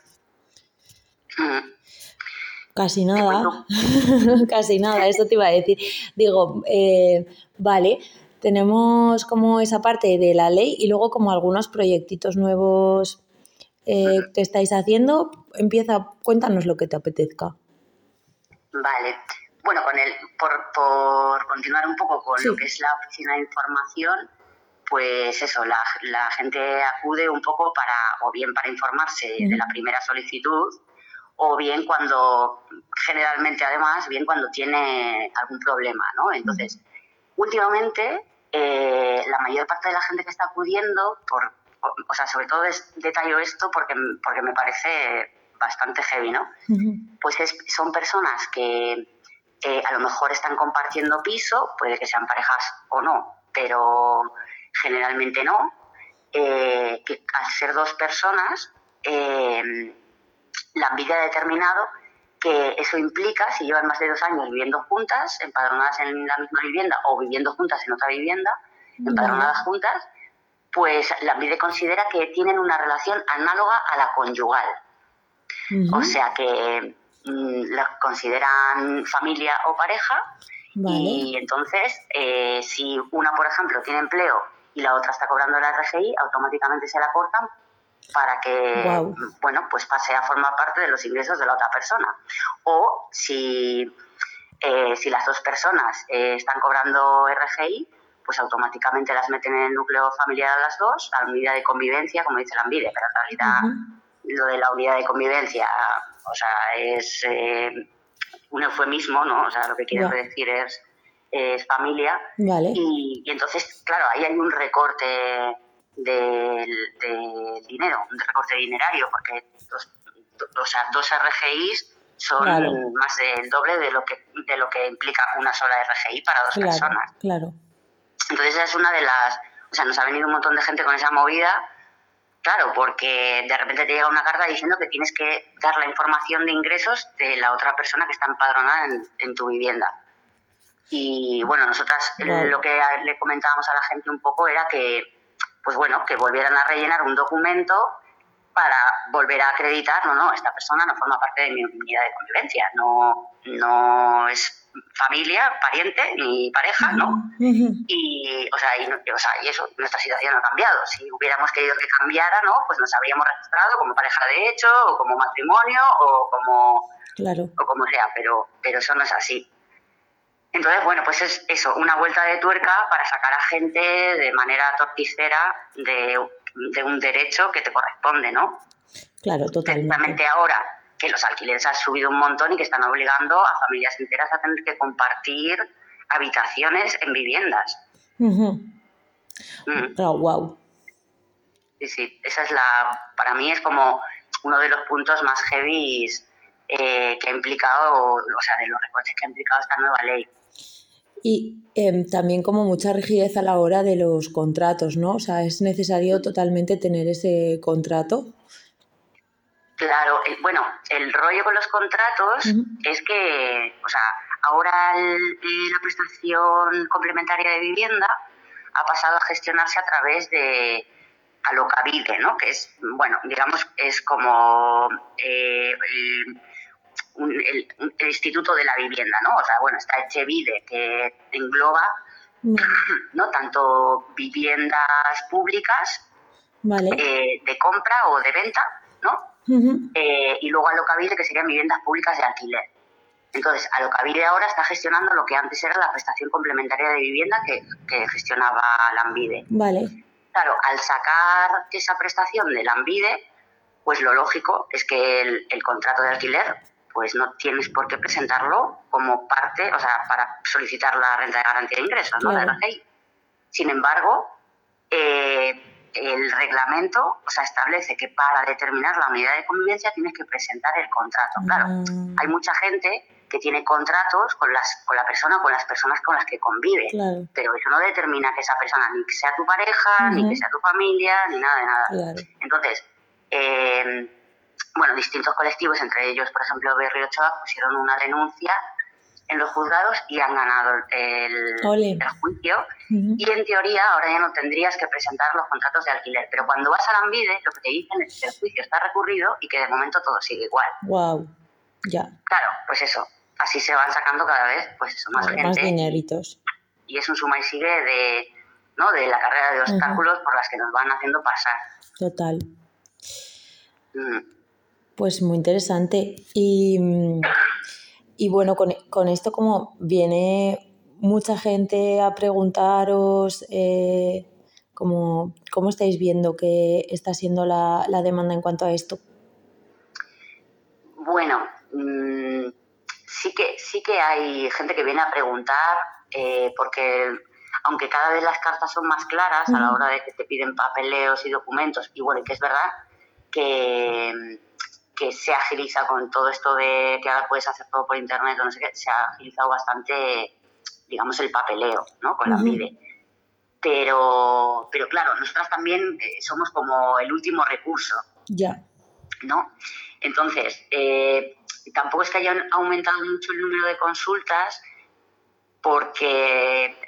Casi nada, casi nada, eso te iba a decir. Digo, vale, tenemos como esa parte de la ley y luego como algunos proyectitos nuevos que estáis haciendo. Cuéntanos lo que te apetezca. Vale. Bueno, por continuar un poco con lo que es la oficina de información, pues eso, la gente acude un poco o bien para informarse de la primera solicitud, o bien generalmente además, bien cuando tiene algún problema, ¿no? Entonces, últimamente, la mayor parte de la gente que está acudiendo, o sea, sobre todo detallo esto porque me parece bastante heavy, ¿no? Pues son personas que a lo mejor están compartiendo piso, puede que sean parejas o no, pero generalmente no, que al ser dos personas, la envidia ha determinado que eso implica, si llevan más de 2 años viviendo juntas, empadronadas en la misma vivienda o viviendo juntas en otra vivienda, empadronadas juntas, pues la envidia considera que tienen una relación análoga a la conyugal. O sea que la consideran familia o pareja, y entonces si una, por ejemplo, tiene empleo y la otra está cobrando la RGI, automáticamente se la cortan para que, bueno, pues pase a formar parte de los ingresos de la otra persona. O si las dos personas están cobrando RGI, pues automáticamente las meten en el núcleo familiar a las dos, a la unidad de convivencia, como dice la ANVIDE, pero en realidad lo de la unidad de convivencia, o sea, es un eufemismo, ¿no? O sea, lo que quiere decir es familia. Vale. Y entonces, claro, ahí hay un recorte del dinero, un recorte dinerario, porque dos RGIs son más del doble de lo que implica una sola RGI para dos personas. Claro. Entonces esa es una de las... O sea, nos ha venido un montón de gente con esa movida, claro, porque de repente te llega una carta diciendo que tienes que dar la información de ingresos de la otra persona que está empadronada en tu vivienda. Y bueno, nosotras lo que le comentábamos a la gente un poco era que, pues bueno, que volvieran a rellenar un documento para volver a acreditar, no, esta persona no forma parte de mi unidad de convivencia, no es familia, pariente ni pareja, ¿no? Y eso, nuestra situación no ha cambiado. Si hubiéramos querido que cambiara, ¿no? Pues nos habríamos registrado como pareja de hecho, o como matrimonio, o como sea, pero eso no es así. Entonces, bueno, pues es eso, una vuelta de tuerca para sacar a gente de manera torticera de un derecho que te corresponde, ¿no? Claro, totalmente. Precisamente ahora que los alquileres han subido un montón y que están obligando a familias enteras a tener que compartir habitaciones en viviendas. Wow. Sí, esa es para mí es como uno de los puntos más heavy que ha implicado, o sea, de los recortes que ha implicado esta nueva ley. Y también como mucha rigidez a la hora de los contratos, ¿no? O sea, es necesario totalmente tener ese contrato. Claro, el rollo con los contratos es que, o sea, ahora la prestación complementaria de vivienda ha pasado a gestionarse a través de Alokabide, ¿no? Que es, bueno, digamos, es como el Instituto de la Vivienda, ¿no? O sea, bueno, está Etxebide, que engloba, ¿no? Tanto viviendas públicas de compra o de venta, ¿no? Y luego Alokabide, que serían viviendas públicas de alquiler. Entonces, Alokabide ahora está gestionando lo que antes era la prestación complementaria de vivienda que gestionaba la ANVIDE. Vale. Claro, al sacar esa prestación de la ANVIDE, pues lo lógico es que el contrato de alquiler, pues no tienes por qué presentarlo como parte, o sea, para solicitar la renta de garantía de ingresos, ¿no? Claro. La RGI. Sin embargo, el reglamento, o sea, establece que para determinar la unidad de convivencia tienes que presentar el contrato. Claro, hay mucha gente que tiene contratos con la persona o con las personas con las que convive, pero eso no determina que esa persona ni que sea tu pareja, ni que sea tu familia, ni nada de nada. Claro. Entonces, distintos colectivos, entre ellos, por ejemplo, Berri Ochoa, pusieron una denuncia en los juzgados y han ganado el juicio. Y en teoría ahora ya no tendrías que presentar los contratos de alquiler, pero cuando vas a la ANVIDE lo que te dicen es que el juicio está recurrido y que de momento todo sigue igual. Wow, ya. Claro, pues eso, así se van sacando cada vez, pues eso, más gente. Más dineritos. Y es un suma y sigue de la carrera de obstáculos por las que nos van haciendo pasar. Total. Pues muy interesante. Y bueno, con esto como viene mucha gente a preguntaros ¿cómo estáis viendo que está siendo la demanda en cuanto a esto? Bueno, sí que hay gente que viene a preguntar porque aunque cada vez las cartas son más claras a la hora de que te piden papeleos y documentos, y bueno, que es verdad que se agiliza con todo esto de que ahora puedes hacer todo por internet o no sé qué, se ha agilizado bastante, digamos, el papeleo, ¿no? Con la ANVIDE. Pero claro, nosotras también somos como el último recurso. Ya. ¿No? Entonces, tampoco es que haya aumentado mucho el número de consultas porque,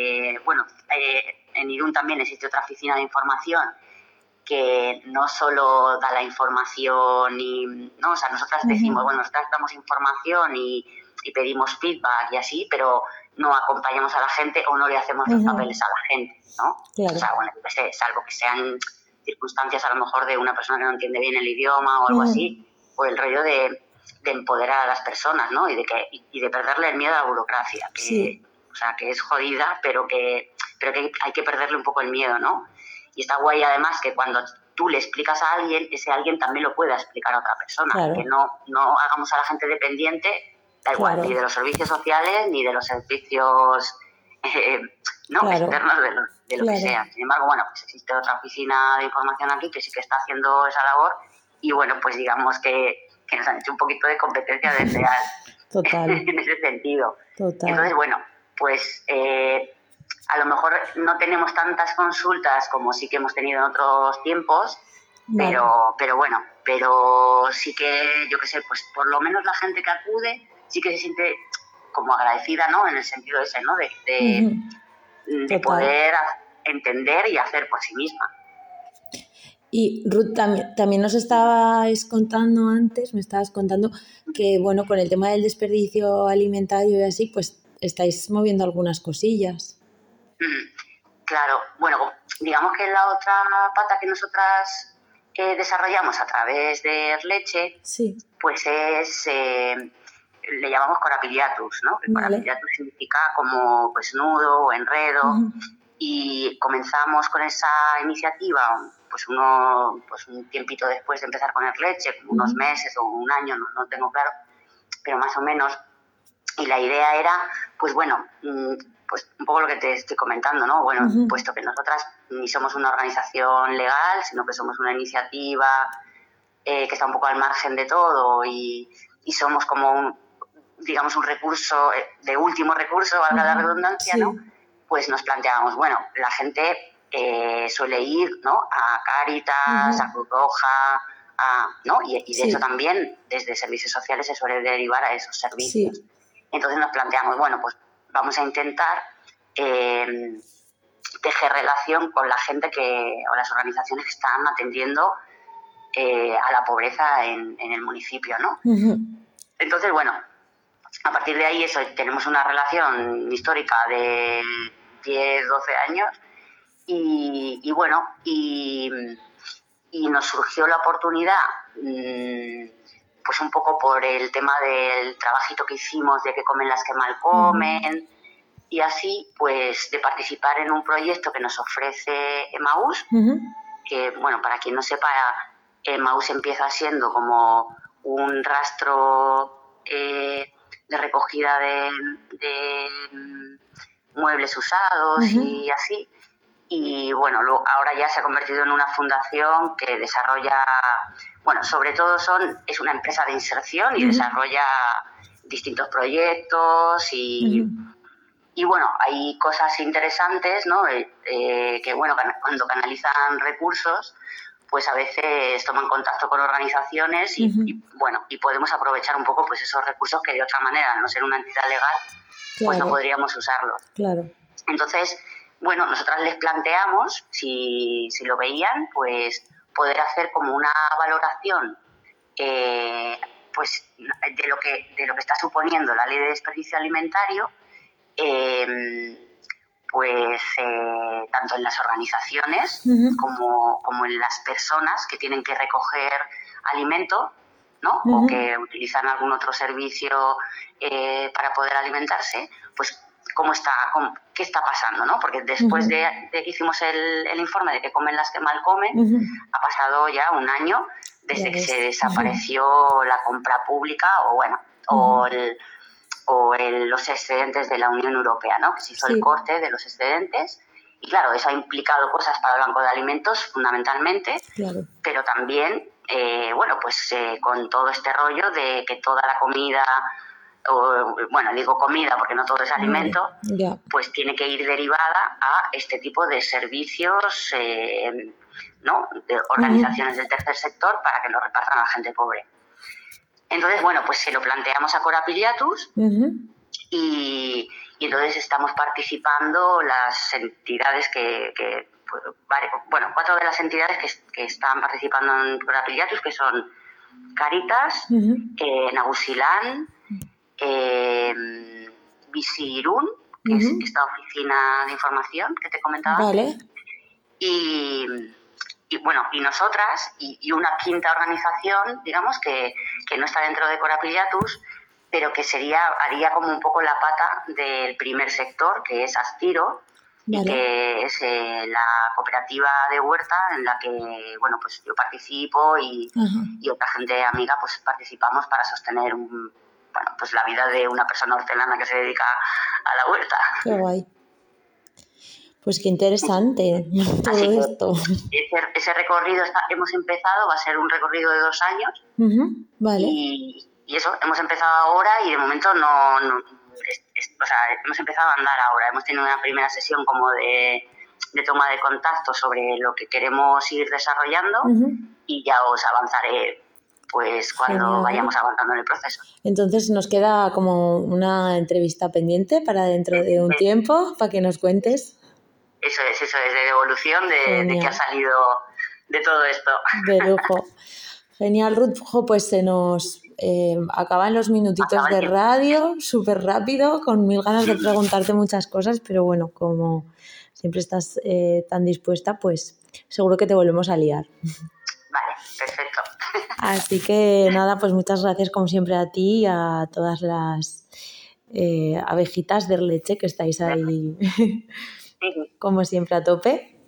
en Irún también existe otra oficina de información que no solo da la información ¿no? O sea, nosotras decimos, nosotras damos información y pedimos feedback y así, pero no acompañamos a la gente o no le hacemos los papeles a la gente, ¿no? Claro. O sea, bueno, salvo que sean circunstancias a lo mejor de una persona que no entiende bien el idioma o algo así, o el rollo de empoderar a las personas, ¿no? Y de perderle el miedo a la burocracia, que, o sea, que es jodida, pero que hay que perderle un poco el miedo, ¿no? Y está guay además que cuando tú le explicas a alguien, ese alguien también lo pueda explicar a otra persona, que no hagamos a la gente dependiente, da igual, ni de los servicios sociales, ni de los servicios externos de lo que sea. Sin embargo, bueno, pues existe otra oficina de información aquí que sí que está haciendo esa labor y bueno, pues digamos que nos han hecho un poquito de competencia desleal. Total. En ese sentido. Total. Entonces, bueno, pues a lo mejor no tenemos tantas consultas como sí que hemos tenido en otros tiempos, pero bueno, pero sí que, yo qué sé, pues por lo menos la gente que acude sí que se siente como agradecida, ¿no? En el sentido ese, ¿no? De poder entender y hacer por sí misma. Y Ruth, también nos estabas contando antes, me estabas contando que, bueno, con el tema del desperdicio alimentario y así, pues estáis moviendo algunas cosillas. Claro, bueno, digamos que la otra pata que nosotras desarrollamos a través de Erleche, pues es, le llamamos Corapiliatus, ¿no? Corapiliatus significa como pues nudo o enredo, y comenzamos con esa iniciativa pues un tiempito después de empezar con Erleche, como unos meses o un año, no tengo claro, pero más o menos. Y la idea era, pues bueno, pues un poco lo que te estoy comentando, ¿no? Bueno, puesto que nosotras ni somos una organización legal, sino que somos una iniciativa que está un poco al margen de todo y somos como digamos un recurso de último recurso, valga la redundancia, ¿no? Pues nos planteábamos, bueno, la gente suele ir, ¿no? A Cáritas, a Cruz Roja, ¿no? Y de hecho también desde servicios sociales se suele derivar a esos servicios. Entonces nos planteamos, bueno, pues vamos a intentar tejer relación con la gente o las organizaciones que están atendiendo a la pobreza en el municipio, ¿no? Entonces, bueno, a partir de ahí tenemos una relación histórica de 10, 12 años y bueno, y nos surgió la oportunidad, pues un poco por el tema del trabajito que hicimos de que comen las que mal comen y así, pues de participar en un proyecto que nos ofrece Emmaús, que bueno, para quien no sepa, Emmaús empieza siendo como un rastro de recogida de muebles usados y así. Y bueno, ahora ya se ha convertido en una fundación que desarrolla, bueno, sobre todo es una empresa de inserción y desarrolla distintos proyectos y bueno, hay cosas interesantes, ¿no? Que bueno, cuando canalizan recursos, pues a veces toman contacto con organizaciones y bueno, y podemos aprovechar un poco pues esos recursos que de otra manera, al no ser una entidad legal, pues no podríamos usarlos. Claro. Entonces, bueno, nosotras les planteamos, si lo veían, pues poder hacer como una valoración pues de lo que está suponiendo la ley de desperdicio alimentario, pues tanto en las organizaciones como en las personas que tienen que recoger alimento, ¿no? O que utilizan algún otro servicio para poder alimentarse, pues qué está pasando, ¿no? Porque después de que hicimos el informe de que comen las que mal comen, ha pasado ya un año desde que se desapareció la compra pública o los excedentes de la Unión Europea, ¿no? Que se hizo el corte de los excedentes y claro, eso ha implicado cosas para el Banco de Alimentos fundamentalmente, pero también, con todo este rollo de que toda la comida, digo comida porque no todo es alimento, pues tiene que ir derivada a este tipo de servicios, ¿no? De organizaciones del tercer sector para que lo repartan a la gente pobre. Entonces, bueno, pues se lo planteamos a Corapiliatus y entonces estamos participando las entidades cuatro de las entidades que están participando en Corapiliatus, que son Cáritas, Nagusilán, Bizi Irún, que es esta oficina de información que te comentaba, y nosotras y una quinta organización, digamos, que no está dentro de Corapillatus, pero que haría como un poco la pata del primer sector, que es Astiro, y que es la cooperativa de huerta en la que, bueno, pues yo participo y otra gente amiga pues participamos para sostener pues la vida de una persona hortelana que se dedica a la huerta. Qué guay. Pues qué interesante todo esto. Ese recorrido hemos empezado, va a ser un recorrido de 2 años. Vale. Y eso, hemos empezado ahora y de momento hemos empezado a andar ahora. Hemos tenido una primera sesión como de toma de contacto sobre lo que queremos ir desarrollando y ya os avanzaré pues cuando vayamos avanzando en el proceso. Entonces nos queda como una entrevista pendiente para dentro de un tiempo, para que nos cuentes. Eso es de devolución de qué ha salido de todo esto. De lujo. Genial, Ruth. Pues se nos acaban los minutitos de radio, súper rápido, con 1000 ganas de preguntarte muchas cosas, pero bueno, como siempre estás tan dispuesta, pues seguro que te volvemos a liar. Vale, perfecto. Así que nada, pues muchas gracias como siempre a ti y a todas las abejitas de leche que estáis ahí como siempre a tope.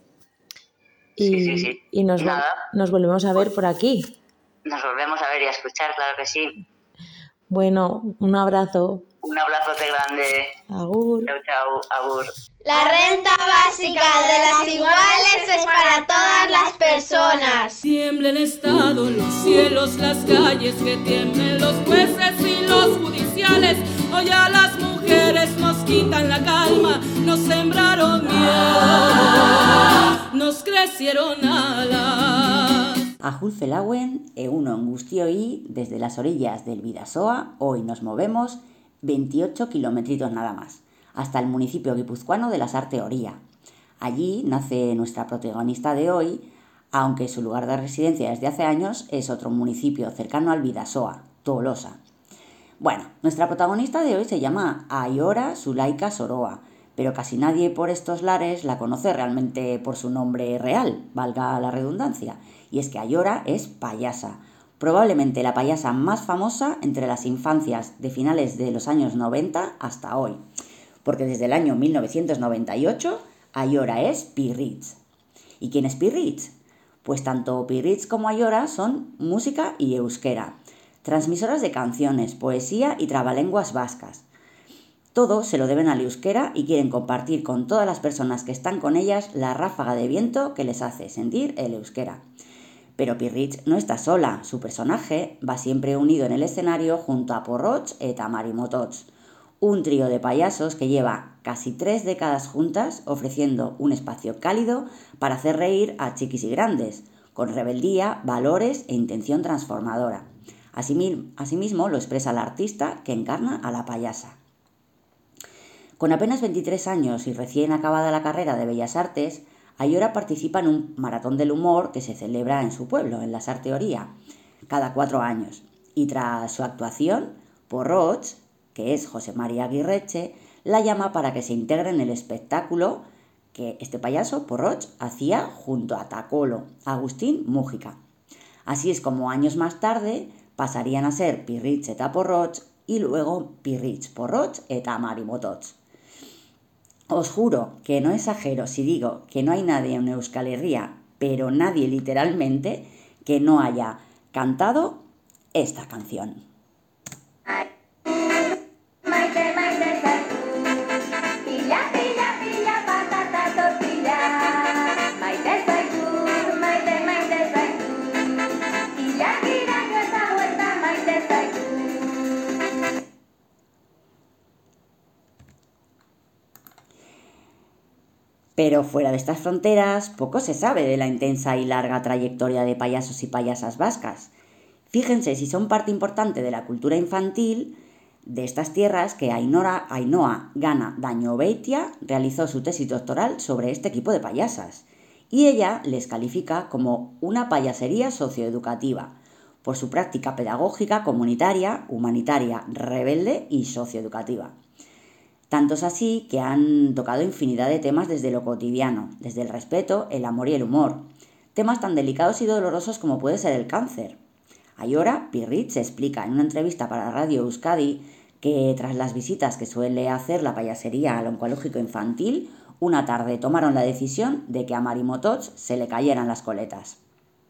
Y nos volvemos a ver por aquí. Nos volvemos a ver y a escuchar, claro que sí. Bueno, un abrazo. Un abrazote grande. Agur. Chau, agur. La renta básica de las iguales es para todas las personas. Tiembla el Estado, los cielos, las calles, que tiemblen los jueces y los judiciales. Hoy a las mujeres nos quitan la calma, nos sembraron miedo, nos crecieron alas. Ajulzelauen, egunon guztioi, desde las orillas del Bidasoa, hoy nos movemos 28 kilómetros nada más, hasta el municipio guipuzcoano de Lasarte Oria. Allí nace nuestra protagonista de hoy, aunque su lugar de residencia desde hace años es otro municipio cercano al Bidasoa, Tolosa. Bueno, nuestra protagonista de hoy se llama Ayora Zulaika Soroa, pero casi nadie por estos lares la conoce realmente por su nombre real, valga la redundancia, y es que Ayora es payasa, probablemente la payasa más famosa entre las infancias de finales de los años 90 hasta hoy, porque desde el año 1998 Ayora es Pirritx. ¿Y quién es Pirritx? Pues tanto Pirritx como Ayora son música y euskera, transmisoras de canciones, poesía y trabalenguas vascas. Todo se lo deben al euskera y quieren compartir con todas las personas que están con ellas la ráfaga de viento que les hace sentir el euskera. Pero Pirritx no está sola, su personaje va siempre unido en el escenario junto a Porrotx eta Marimotots, un trío de payasos que lleva casi 3 décadas juntas ofreciendo un espacio cálido para hacer reír a chiquis y grandes, con rebeldía, valores e intención transformadora. Asimismo lo expresa la artista que encarna a la payasa. Con apenas 23 años y recién acabada la carrera de Bellas Artes, Ayora participa en un maratón del humor que se celebra en su pueblo, en Lasarte Oria, cada 4 años. Y tras su actuación, Porrotx, que es José María Aguirreche, la llama para que se integre en el espectáculo que este payaso, Porrotx, hacía junto a Tacolo, Agustín Mújica. Así es como años más tarde pasarían a ser Pirritx eta Porrotx y luego Pirritx, Porrotx eta Marimotots. Os juro que no exagero si digo que no hay nadie en Euskal Herria, pero nadie literalmente, que no haya cantado esta canción. Pero fuera de estas fronteras, poco se sabe de la intensa y larga trayectoria de payasos y payasas vascas. Fíjense si son parte importante de la cultura infantil de estas tierras que Ainhoa Gana Dañobeitia realizó su tesis doctoral sobre este equipo de payasas. Y ella les califica como una payasería socioeducativa, por su práctica pedagógica, comunitaria, humanitaria, rebelde y socioeducativa. Tanto es así que han tocado infinidad de temas desde lo cotidiano, desde el respeto, el amor y el humor. temas tan delicados y dolorosos como puede ser el cáncer. Aiora Pirritx explica en una entrevista para Radio Euskadi que tras las visitas que suele hacer la payasería al oncológico infantil, una tarde tomaron la decisión de que a Mari Motots se le cayeran las coletas.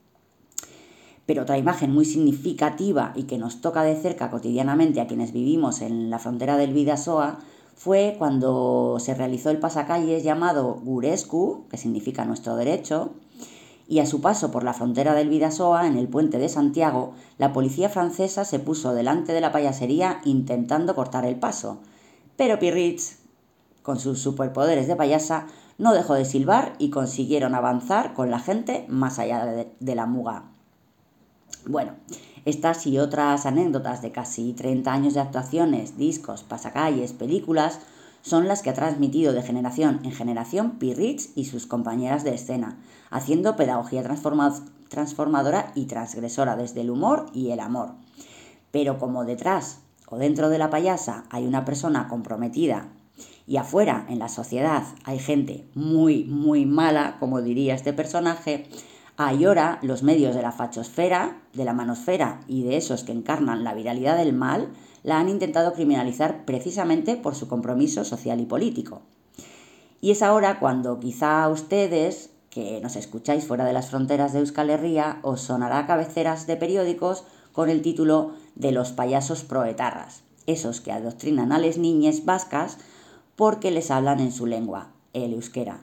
Pero otra imagen muy significativa y que nos toca de cerca cotidianamente a quienes vivimos en la frontera del Bidasoa fue cuando se realizó el pasacalles llamado Guresku, que significa nuestro derecho, y a su paso por la frontera del Bidasoa, en el puente de Santiago, la policía francesa se puso delante de la payasería intentando cortar el paso. Pero Pirritx, con sus superpoderes de payasa, no dejó de silbar y consiguieron avanzar con la gente más allá de la muga. Bueno, estas y otras anécdotas de casi 30 años de actuaciones, discos, pasacalles, películas, son las que ha transmitido de generación en generación Pirritx y sus compañeras de escena, haciendo pedagogía transformadora y transgresora desde el humor y el amor. Pero como detrás o dentro de la payasa hay una persona comprometida y afuera en la sociedad hay gente muy, muy mala, como diría este personaje, ahora los medios de la fachosfera, de la manosfera y de esos que encarnan la viralidad del mal, la han intentado criminalizar precisamente por su compromiso social y político. Y es ahora cuando quizá a ustedes, que nos escucháis fuera de las fronteras de Euskal Herria, os sonará cabeceras de periódicos con el título de los payasos proetarras, esos que adoctrinan a las niñas vascas porque les hablan en su lengua, el euskera.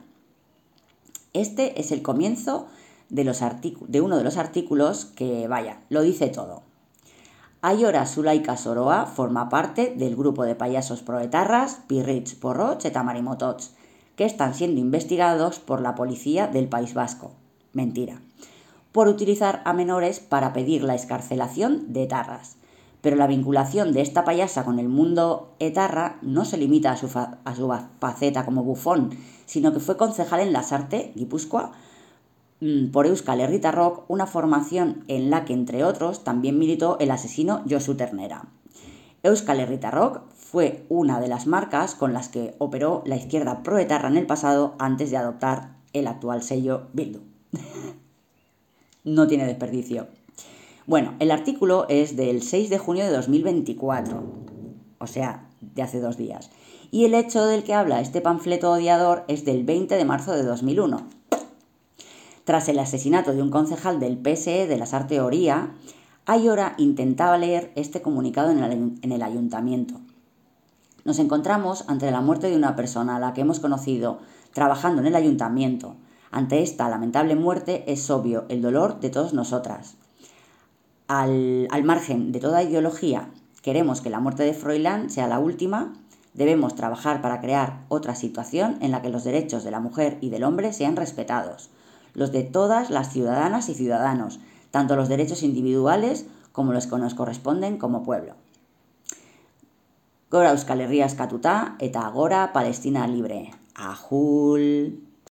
Este es el comienzo de uno de los artículos que, vaya, lo dice todo. Aiora Zulaika Soroa forma parte del grupo de payasos proetarras Pirritx, Porrotx eta Mari Motots, que están siendo investigados por la policía del País Vasco. Mentira. Por utilizar a menores para pedir la excarcelación de etarras. Pero la vinculación de esta payasa con el mundo etarra no se limita a su faceta como bufón, sino que fue concejal en Lasarte, Guipúzcoa, por Euskal Herritarrok, una formación en la que, entre otros, también militó el asesino Josu Ternera. Euskal Herritarrok fue una de las marcas con las que operó la izquierda proetarra en el pasado antes de adoptar el actual sello Bildu. No tiene desperdicio. Bueno, el artículo es del 6 de junio de 2024, o sea, de hace 2 días. Y el hecho del que habla este panfleto odiador es del 20 de marzo de 2001. Tras el asesinato de un concejal del PSE de Lasarte Oria, Aiora intentaba leer este comunicado en el ayuntamiento. Nos encontramos ante la muerte de una persona a la que hemos conocido trabajando en el ayuntamiento. Ante esta lamentable muerte es obvio el dolor de todas nosotras. Al margen de toda ideología, queremos que la muerte de Froilán sea la última. Debemos trabajar para crear otra situación en la que los derechos de la mujer y del hombre sean respetados. Los de todas las ciudadanas y ciudadanos, tanto los derechos individuales como los que nos corresponden como pueblo. Gora Euskal Herria eskatuta eta gora Palestina libre. Ajul!